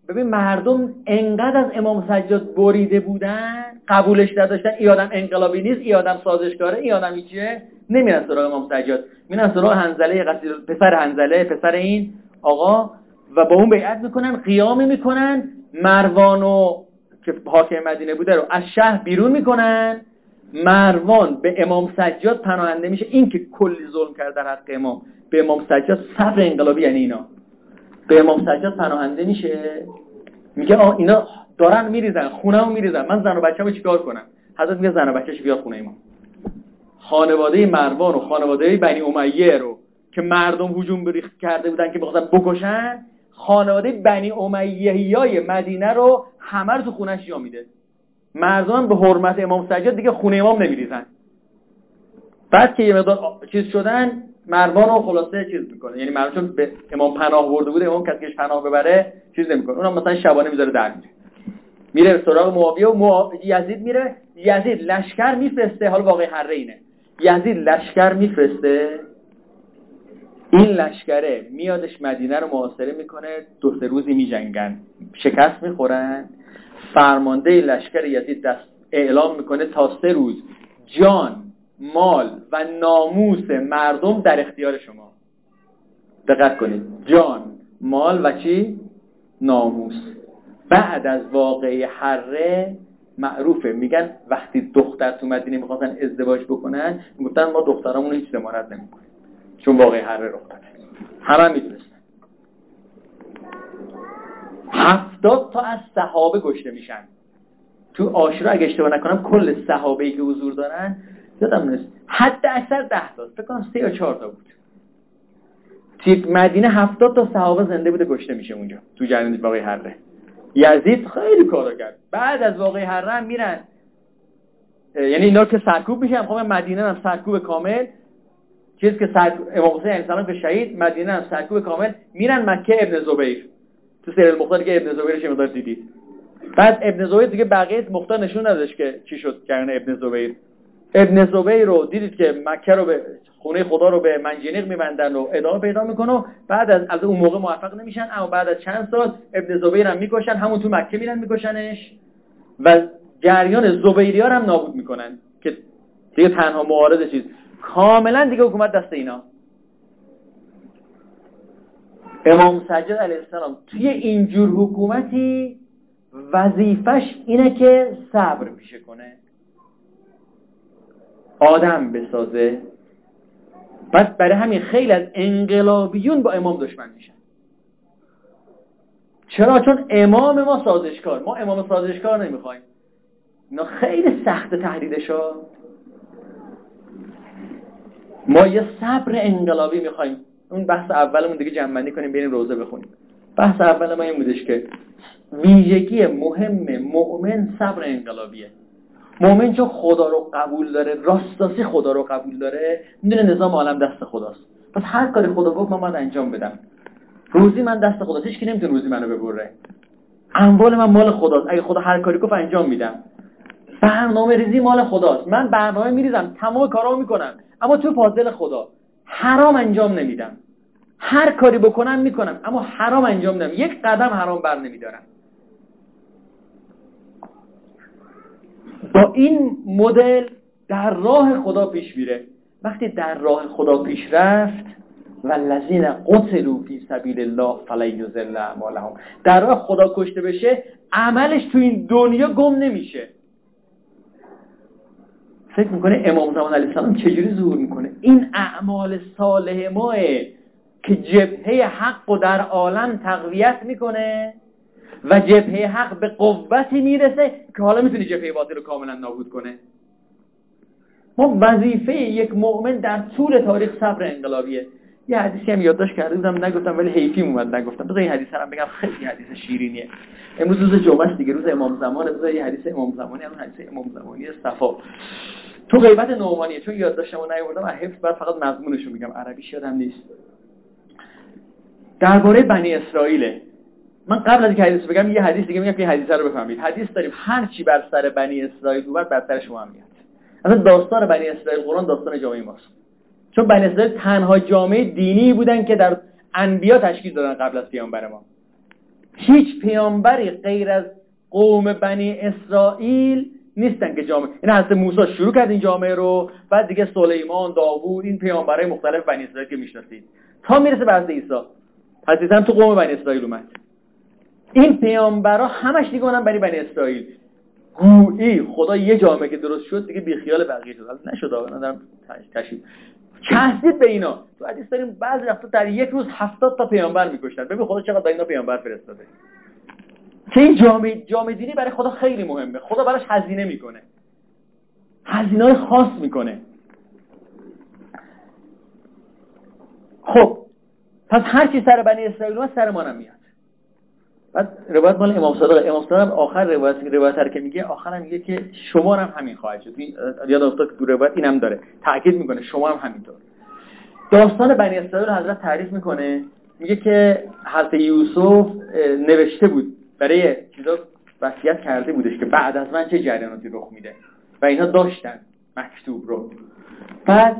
[SPEAKER 1] ببین مردم انقدر از امام سجاد بریده بودن، قبولش نداشتن، این آدم انقلابی نیست، این آدم سازشکاره، این آدم چیه، نمیرن سراغ امام سجاد، میرن سراغ حنظله قصیر، پسر حنظله، پسر این آقا، و با اون بیعت میکنن، قیام میکنن، مروانو که حاکم مدینه بوده رو از شهر بیرون میکنن، مروان به امام سجاد پناهنده میشه. این که کلی ظلم کرد در حق امام، به امام سجاد صبر انقلابی یعنی اینا، به امام سجاد پناهنده میشه، میگه آ اینا دارن میریزن خونه‌مو میریزن، من زن و بچه‌مو چیکار کنم؟ حضرت میگه زن و بچه‌ش بیار خونه ما. خانواده مروان و خانواده بنی امیه رو که مردم هجوم بریخت کرده بودن که بخواستن بکشن، خانواده بنی امیه‌یای مدینه رو همه رو تو خونه‌اش جا میده. مردم به حرمت امام سجاد دیگه خونه امام نمیریزن. بعد که یه مقدار چیز شدن، مروان رو خلاصه چیز میکنه، یعنی مروان چون به امام پناه برده بوده، امام کسی که پناه ببره چیز نمیکنه، اونم مثلا شبانه میذاره در میره میره سراغ معاویه و معا... یزید میره، یزید لشکر میفرسته. حالا واقعی حره اینه، یزید لشکر میفرسته، این لشکره میادش مدینه رو محاصره میکنه، دو سه روزی میجنگن، شکست میخورن، فرمانده لشکر یزید دست اعلام میکنه تا سه روز جان، مال و ناموس مردم در اختیار شما. دقت کنید، جان، مال و چی؟ ناموس. بعد از واقعه حره معروفه، میگن وقتی دختر تو مدینه میخواستن ازدواج بکنن، میگفتن ما دخترامون هیچ ضمانت نمیکنیم چون واقعه حره رخ داده. همه میدونستن. هفتاد تا از صحابه کشته میشن تو عاشورا، اگه اشتباه نکنم کل صحابه‌ای که حضور دارن یادم نیست، حد اکثر ده تا، فکر کنم سه یا چهار تا بود. توی مدینه هفتاد تا صحابه زنده بوده کشته میشه اونجا تو جریان واقعه حره. یزید خیلی کارا کرد. بعد از واقعه حره هم میرن، یعنی اینا که سرکوب میشن، خب مدینه هم سرکوب کامل، چیز که سرکوب امام حسین علیه السلام که شهید، مدینه هم سرکوب کامل، میرن مکه. ابن زبیر تو سیر المختار که ابن زبیرش مقدار دیدید. بعد ابن زبیر دیگه بقیه مختار نشون نداشت که چی شد جریان ابن زبیر. ابن زبیر رو دیدید که مکه رو به خونه خدا رو به منجنیق میبندن و ادامه پیدا میکنه. بعد از از اون موقع موفق نمیشن، اما بعد از چند سال ابن زبیر هم میکشن، همون تو مکه میرن میکشنش و جریان زبیری‌ها هم نابود میکنن که دیگه تنها معارض چیز کاملا دیگه حکومت دست اینا. امام سجاد علیه السلام توی اینجور حکومتی وظیفش اینه که صبر پیشه کنه، آدم بسازه. پس برای همین خیلی از انقلابیون با امام دشمن میشن. چرا؟ چون امام ما سازشکار، ما امام سازشکار نمیخوایم. اینا خیلی سخت تحریدش ها. ما یه صبر انقلابی میخوایم. اون بحث اولمون دیگه جمع‌بندی کنیم، بریم روزه بخونیم. بحث اول ما این بودش که ویژگی مهم مؤمن صبر انقلابیه. مؤمن چون خدا رو قبول داره، راستاسی خدا رو قبول داره، میدونه نظام عالم دست خداست. پس هر کاری خدا گفت من باید انجام بدم. روزی من دست خداست، هیچ کی نمیتونه روزی منو ببره. اموال من مال خداست، اگه خدا هر کاری گفت انجام میدم. برنامه ریزی مال خداست، من برنامه میریزم، تمام کارامو میکنم، اما تو فاضل خدا حرام انجام نمیدم. هر کاری بکنم میکنم اما حرام انجام نمیدم، یک قدم حرام بر نمیدارم. با این مدل در راه خدا پیش میره. وقتی در راه خدا پیش رفت، والذین قتلوا فی سبیل الله فلن یضل اعمالهم، در راه خدا کشته بشه عملش تو این دنیا گم نمیشه. فکر میکنه امام زمان علیه السلام چجوری ظهور میکنه؟ این اعمال صالح ماه که جبهه حق رو در عالم تقویت میکنه و جبهه حق به قوتی میرسه که حالا میتونه جبهه باطل رو کاملا نابود کنه. ما وظیفه یک مؤمن در طول تاریخ صبر انقلابیه. یه حدیثی هم یادداشت کرده بودم نگفتم، ولی حیفی اومد نگفتم. بذار این حدیث هم بگم، خیلی حدیث شیرینیه. امروز روز جمعه است دیگه، روز امام زمان. بذار یه حدیث امام زمانی، همون حدیث امام زمانی صفا تو غیبت نعمانیه، چون یادداشتمو نیاوردم از حفظ، بعد فقط مضمونش رو میگم، عربیش یادم نیست. درباره بنی اسرائیل. من قبل از اینکه حدیث بگم یه حدیث دیگه میگم که این حدیث رو بفهمید. حدیث داریم هر چی بر سر بنی اسرائیل بود بر سر شما هم میاد. اصلا داستان بنی اسرائیل قرآن داستان جامعه ماست. چون بنی اسرائیل تنها جامعه دینی بودن که در انبیا تشکیل دادن قبل از پیامبر ما. هیچ پیامبری غیر از قوم بنی اسرائیل نیستن که جامعه این حضرت موسی شروع کرد این جامعه رو، بعد دیگه سلیمان، داوود، این پیامبرای مختلف بنی اسرائیل که میشناسید تا میرسه به حضرت عیسی. حضرت عیسی هم تو قوم بنی اسرائیل اومد. این پیامبرا همش دیگه اونم بنی بنی اسرائیل. گویی خدا یه جامعه که درست شد دیگه بی خیال بقیه شد. حالا نشد، آقا دارم تشریح چسبید به اینا. تو حدیث داریم بعضی وقتا در یک روز هفتاد تا پیامبر میکشتن. ببین خدا چقدر برای اینا پیامبر فرستاده. که این جامعه جامعه دینی برای خدا خیلی مهمه. خدا براش هزینه میکنه. هزینه‌های خاص میکنه. خب پس هر کی سر بنی اسرائیل اومد سر ما هم میاد. بعد روایت مال امام صادق، امام صادق هم آخر روایت روایت هر که میگه آخرام میگه که شما هم همین خواهد شد. یاد افتاد که تو روایت اینم داره تاکید میکنه شما هم همینطور. داستان بنی اسرائیل حضرت تعریف میکنه، میگه که حضرت یوسف نوشته بود برای چیزا وصیت کرده بودش که بعد از من چه جریاناتی رخ میده و اینا داشتن مکتوب رو. بعد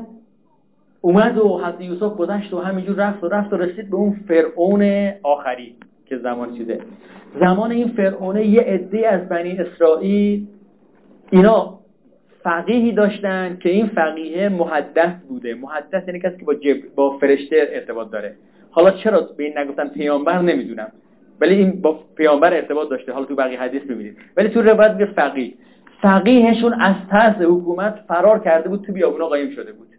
[SPEAKER 1] اومد و حضرت یوسف گذشت و همینجور رفت و رفت و رسید به اون فرعون آخری که زمان چیده. زمان این فرعونه یه عده از بنی اسرائیل اینا فقیهی داشتن که این فقیه محدث بوده. محدث یعنی کسی که با جب... با فرشته ارتباط داره. حالا چرا به این نگفتن پیامبر نمیدونم، ولی این با پیامبر ارتباط داشته. حالا تو بقیه حدیث میبینید، ولی تو روایت میگه فقیه. فقیهشون از ترس حکومت فرار کرده بود، تو بیابونا قایم شده بود.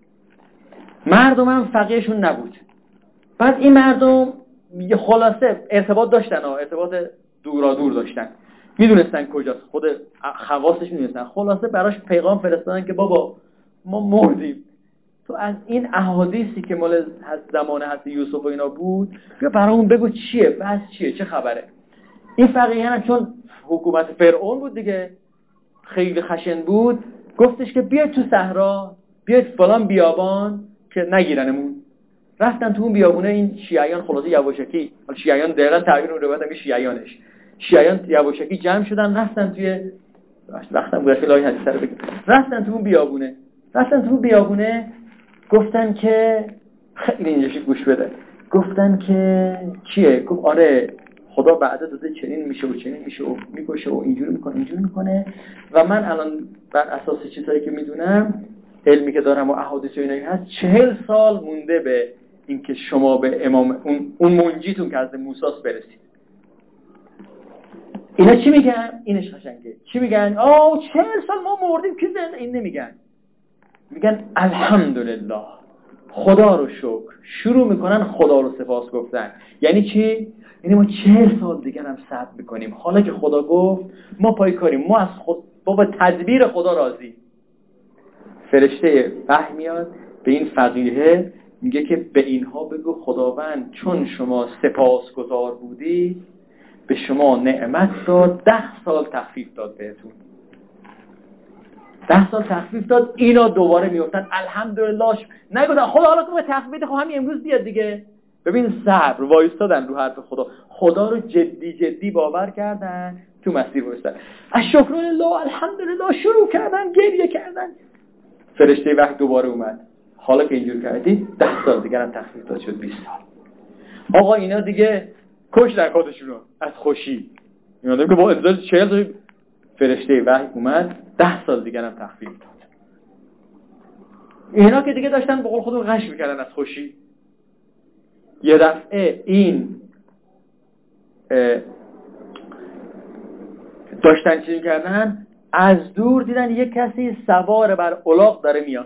[SPEAKER 1] مردم هم فقیهشون نبود. بعد این مردم یه خلاصه ارتباط داشتن ها، ارتباط دورا دور داشتن، میدونستن کجاست، خود خواستش میدونستن. خلاصه براش پیغام فرستادن که بابا ما مردیم، تو از این احادیثی که مال زمان حضرت یوسف و اینا بود بیا برامون بگو چیه، بس چیه، چه خبره. این فقیه هم چون حکومت فرعون بود دیگه خیلی خشن بود، گفتش که بیاید تو صحرا، بیاید فلان بیابان که نگیرنمون. رفتن تو اون بیابونه. این شیعیان خلاصه یواشکی، شیعیان دقیقاً تعبیر اون روایت میگه شیعیانش، شیعیان یواشکی جمع شدن رفتن توی وقتم گذشته لای حدیث رو بگم، رفتن تو اون بیابونه. رفتن تو اون بیابونه گفتن که خیلی اینجاش گوش بده، گفتن که چیه؟ گفت آره خدا وعده داده چنین میشه و چنین میشه و میکشه و اینجوری میکنه اینجوری میکنه و من الان بر اساس چیزایی که میدونم، علمی که دارم و احادیث و اینایی هست، چهل سال مونده به اینکه شما به امام اون, اون منجیتون که از موسی برسید. اینا چی میگن؟ اینش قشنگه. چی میگن؟ آه چهل سال ما مردیم که زنده. این نمیگن، میگن الحمدلله، خدا رو شکر. شروع میکنن خدا رو سپاس گفتن. یعنی چی؟ یعنی ما چهل سال دیگر هم صبر میکنیم، حالا که خدا گفت ما پای کاریم، ما از خود با تدبیر خدا راضی. فرشته وحی میاد به این فقیه میگه که به اینها بگو خداوند چون شما سپاسگزار بودی به شما نعمت داد، ده سال تخفیف داد بهتون. ده سال تخفیف داد. اینا دوباره میفتن الحمدلله. نگفتن خدا حالا که به تخفیف خب همین امروز بیاد دیگه. ببین صبر، وایستادن رو حرف خدا، خدا رو جدی جدی باور کردن، تو مسیر وایستادن. از شکر الله الحمدلله شروع کردن گریه کردن. فرشته وحی دوباره اومد، حالا که اینجور کردی ده سال دیگه هم تخفیف داد، شد بیست سال. آقا اینا دیگه کشتن خودشونو از خوشی. اینا دیگه با انتظار چهل سال فرشته وحی اومد، ده سال دیگه هم تخفیف داد. اینا که دیگه داشتن به قول خودمون غش میکردن از خوشی. یه دفعه این داشتن چی میکردن، از دور دیدن یک کسی سوار بر الاغ داره میاد.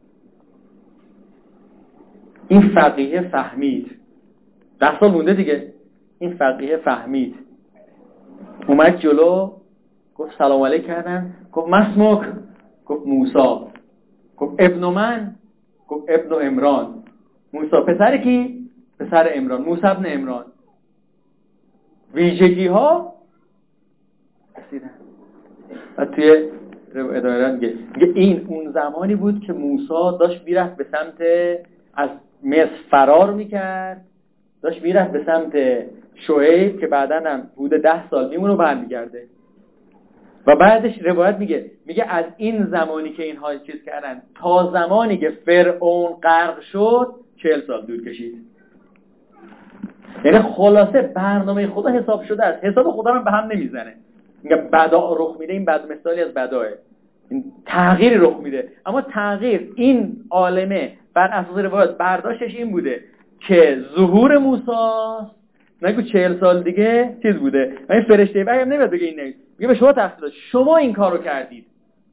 [SPEAKER 1] این فقیه فهمید، ده سال مونده دیگه، این فقیه فهمید، اومد جلو، گفت سلام علیک کردن، گفت مسموک، گفت موسی، گفت ابن من، گفت ابن عمران. موسی پسر کی؟ پسر عمران، موسی ابن عمران. ویژگی ها رسیدن. و توی ادامه میگه این اون زمانی بود که موسی داشت میرفت به سمت از مصر فرار میکرد، داشت میرفت به سمت شعیب که بعداً هم بوده ده سال میمونه و برمیگرده. و بعدش روایت میگه میگه از این زمانی که اینها چیز کردن تا زمانی که فرعون غرق شد چهل سال دور کشید. یعنی خلاصه برنامه خدا حساب شده است. حساب خدا رو به هم نمیزنه. میگه بدا رخ میده، این بد مثالی از بداه، این تغییر رخ میده. اما تغییر این عالمه بر اساس روایت برداشتش این بوده که ظهور موسی نگو چهل سال دیگه چیز بوده. این فرشته وحی هم نمیاد بگه این نیست، میگه به شما تخصیص داد، شما این کارو کردید،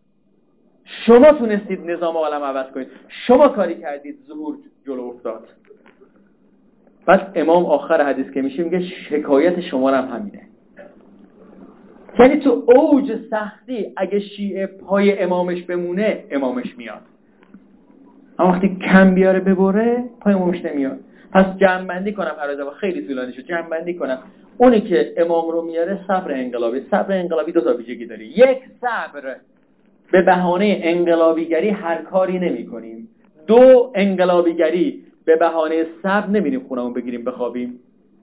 [SPEAKER 1] شما تونستید نظام عالم عوض کنید، شما کاری کردید، ظهور جلو افتاد. بعد امام آخر حدیث که میشه میگه شکایت شما هم همینه. یعنی تو اوج سختی اگه شیعه پای امامش بمونه امامش میاد، اما وقتی کم بیاره ببره پای امامش نمیاد. پس جمع‌بندی کنم، عرضه خیلی طولانی شد، جمع‌بندی کنم. اونی که امام رو میاره صبر انقلابی. صبر انقلابی دو تا ویژگی داره. یک، صبر به بهانه انقلابیگری هر کاری نمی کنیم. دو، انقلابیگری به بهانه صبر نمیریم خونمون بگیریم بخوابیم.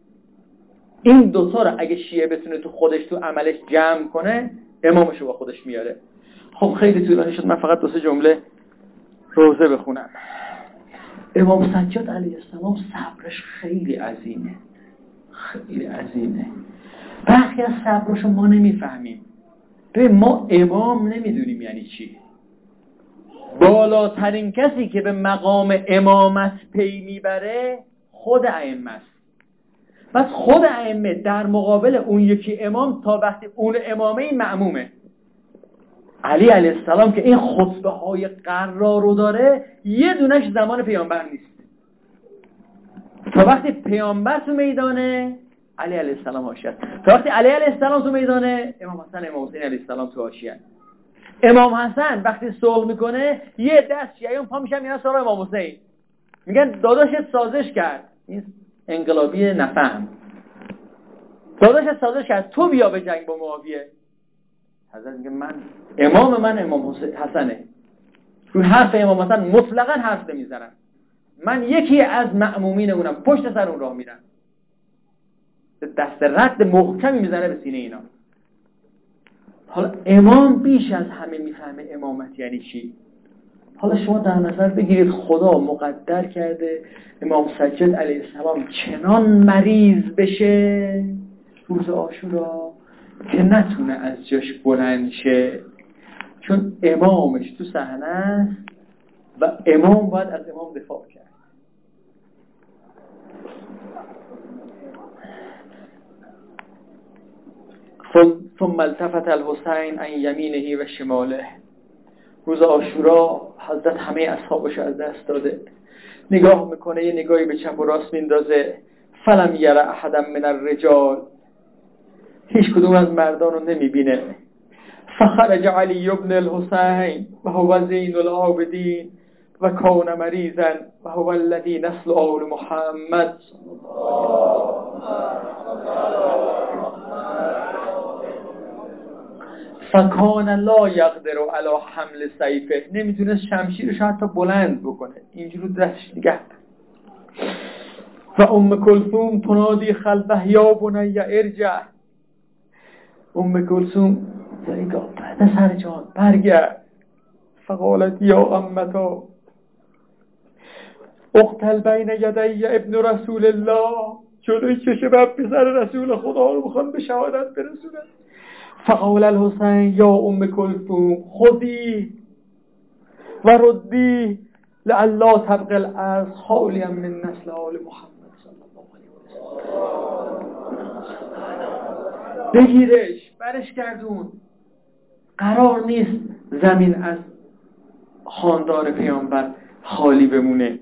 [SPEAKER 1] این دوتا رو اگه شیعه بتونه تو خودش تو عملش جمع کنه امامشو با خودش میاره. خب خیلی طولانی شد، من فقط دو سه جمله روزه بخونم. امام سجاد علیه السلام صبرش خیلی عظیمه، خیلی عظیمه. برخی از صبرشو ما نمیفهمیم. ببین ما امام نمیدونیم یعنی چی. بالاترین کسی که به مقام امامت پی میبره خود ائمه است. پس خود ائمه در مقابل اون یکی امام تا وقتی اون امامه این مأمومه. علی علیه السلام که این خطبه های قرار رو داره یه دونش زمان پیامبر نیست. تا وقتی پیامبر تو میدانه علی علیه السلام حاشیه است. تا وقتی علی علیه السلام تو میدانه امام حسن امام حسین علیه السلام تو حاشیه است. امام حسن وقتی صلح میکنه یه دست شیعیان پا میشن میرن سراغ امام حسین، میگن داداشت سازش کرد، این انقلابی نفهم، داداشت سازش کرد تو بیا به جنگ با معاویه. حضرت میگه من امام من امام حسنه، روی حرف امام حسن مطلقاً حرف نمیزنم، من یکی از مأمومین اونم، پشت سر اون راه میرم. دست رد محکمی میزنه به سینه اینا. حالا امام بیش از همه میفهمه امامت یعنی چی. حالا شما در نظر بگیرید خدا مقدر کرده امام سجاد علیه السلام چنان مریض بشه روز عاشورا که نتونه از جاش بلند شه، چون امامش تو صحنه است و امام باید از امام دفاع کرد. ثم التفت الحسین عن یمینه و شماله. روز عاشورا حضرت همه اصحابش از دست داده، نگاه میکنه، یه نگاهی به چپ و راست میندازه. فلم یره احدا من الرجال، هیچ کدوم از مردان رو نمیبینه. فخرج علی ابن الحسین و هو زین العابدین و کون مریضا و هو الذی نسل آل محمد. فکان لا یقدر علی حمل سیفه، نمیتونست شمشیرش حتی بلند بکنه، اینجوری دستش نگه. و ام کلثوم تنادی خلفه یا بنی ارجع، ام کلثوم زیگاه پسر جان برگرد. فقالت یا امتا اقتل بین یدی ابن رسول الله، جلوی چشم پسر رسول خدا رو بخوان به شهادت برسونن. فقال الحسین یا ام کلثوم خذی و ردی لعلا تبقى الارض خالیا من نسل آل محمد صلی الله علیه و سلم. بگیرش، برش گردون، قرار نیست زمین از خاندان پیامبر خالی بمونه.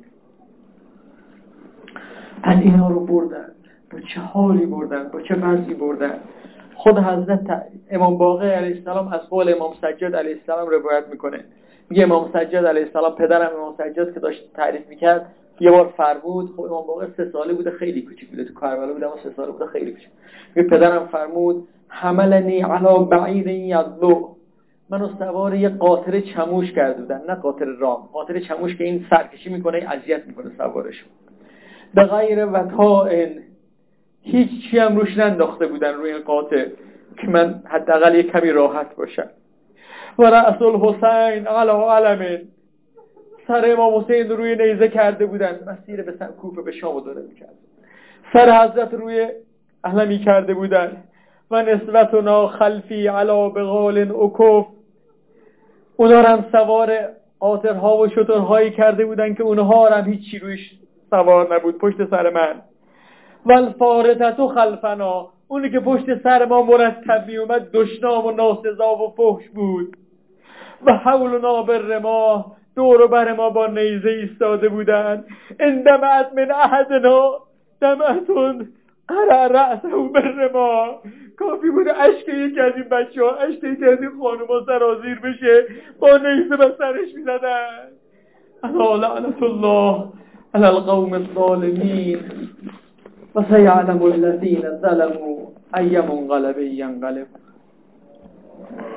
[SPEAKER 1] از اینا رو بردن، با چه حالی بردن، با چه وضعی بردن. خود حضرت امام باقر علیه السلام از قول امام سجاد علیه السلام روایت میکنه، میگه امام سجاد علیه السلام، پدرم امام سجاد که داشت تعریف میکرد، یه بار فرمود، خب امام باقر سه ساله بوده، خیلی کوچیک بوده، تو کربلا بوده اما سه ساله بوده، خیلی کوچیک. میگه پدرم فرمود حملنی علی بعیر یضلو، منو سوار یه قاطر چموش کرده بودن، نه قاطر رام، قاطر چموش که این سرکشی میکنه، اذیت میکنه سوارش. به غیر وطائن، هیچ چی هم روش ننداخته بودن روی این قاطر که من حداقل یک کمی راحت باشم. و رأس الحسین علی علم، سر امام حسین روی نیزه کرده بودن، مسیر به کوفه به شام داره میکرد.
[SPEAKER 2] سر حضرت روی علمی کرده بودن و نسبتنا خلفی علا بغال اکف. اونا هم سوار قاطرها و شترهایی کرده بودن که اونها هم هیچی رویش سوار نبود، پشت سر من. والفارتتو خلفنا، اونی که پشت سر ما مرتب می اومد دشنام و ناسزا و فحش بود. و حولنا بالرماح، دور و بر ما با نیزه ایستاده بودن. اندمعت من احدنا دمعتون قرع رأسه بالرماح، کافی بود اشک یکی از این بچه ها، اشک یکی از این خانم ها سرازیر بشه، با نیزه به سرش می زدن. الا لعنت الله علی القوم الظالمین و سیعلم الذین ظلموا ای منقلب ینقلب.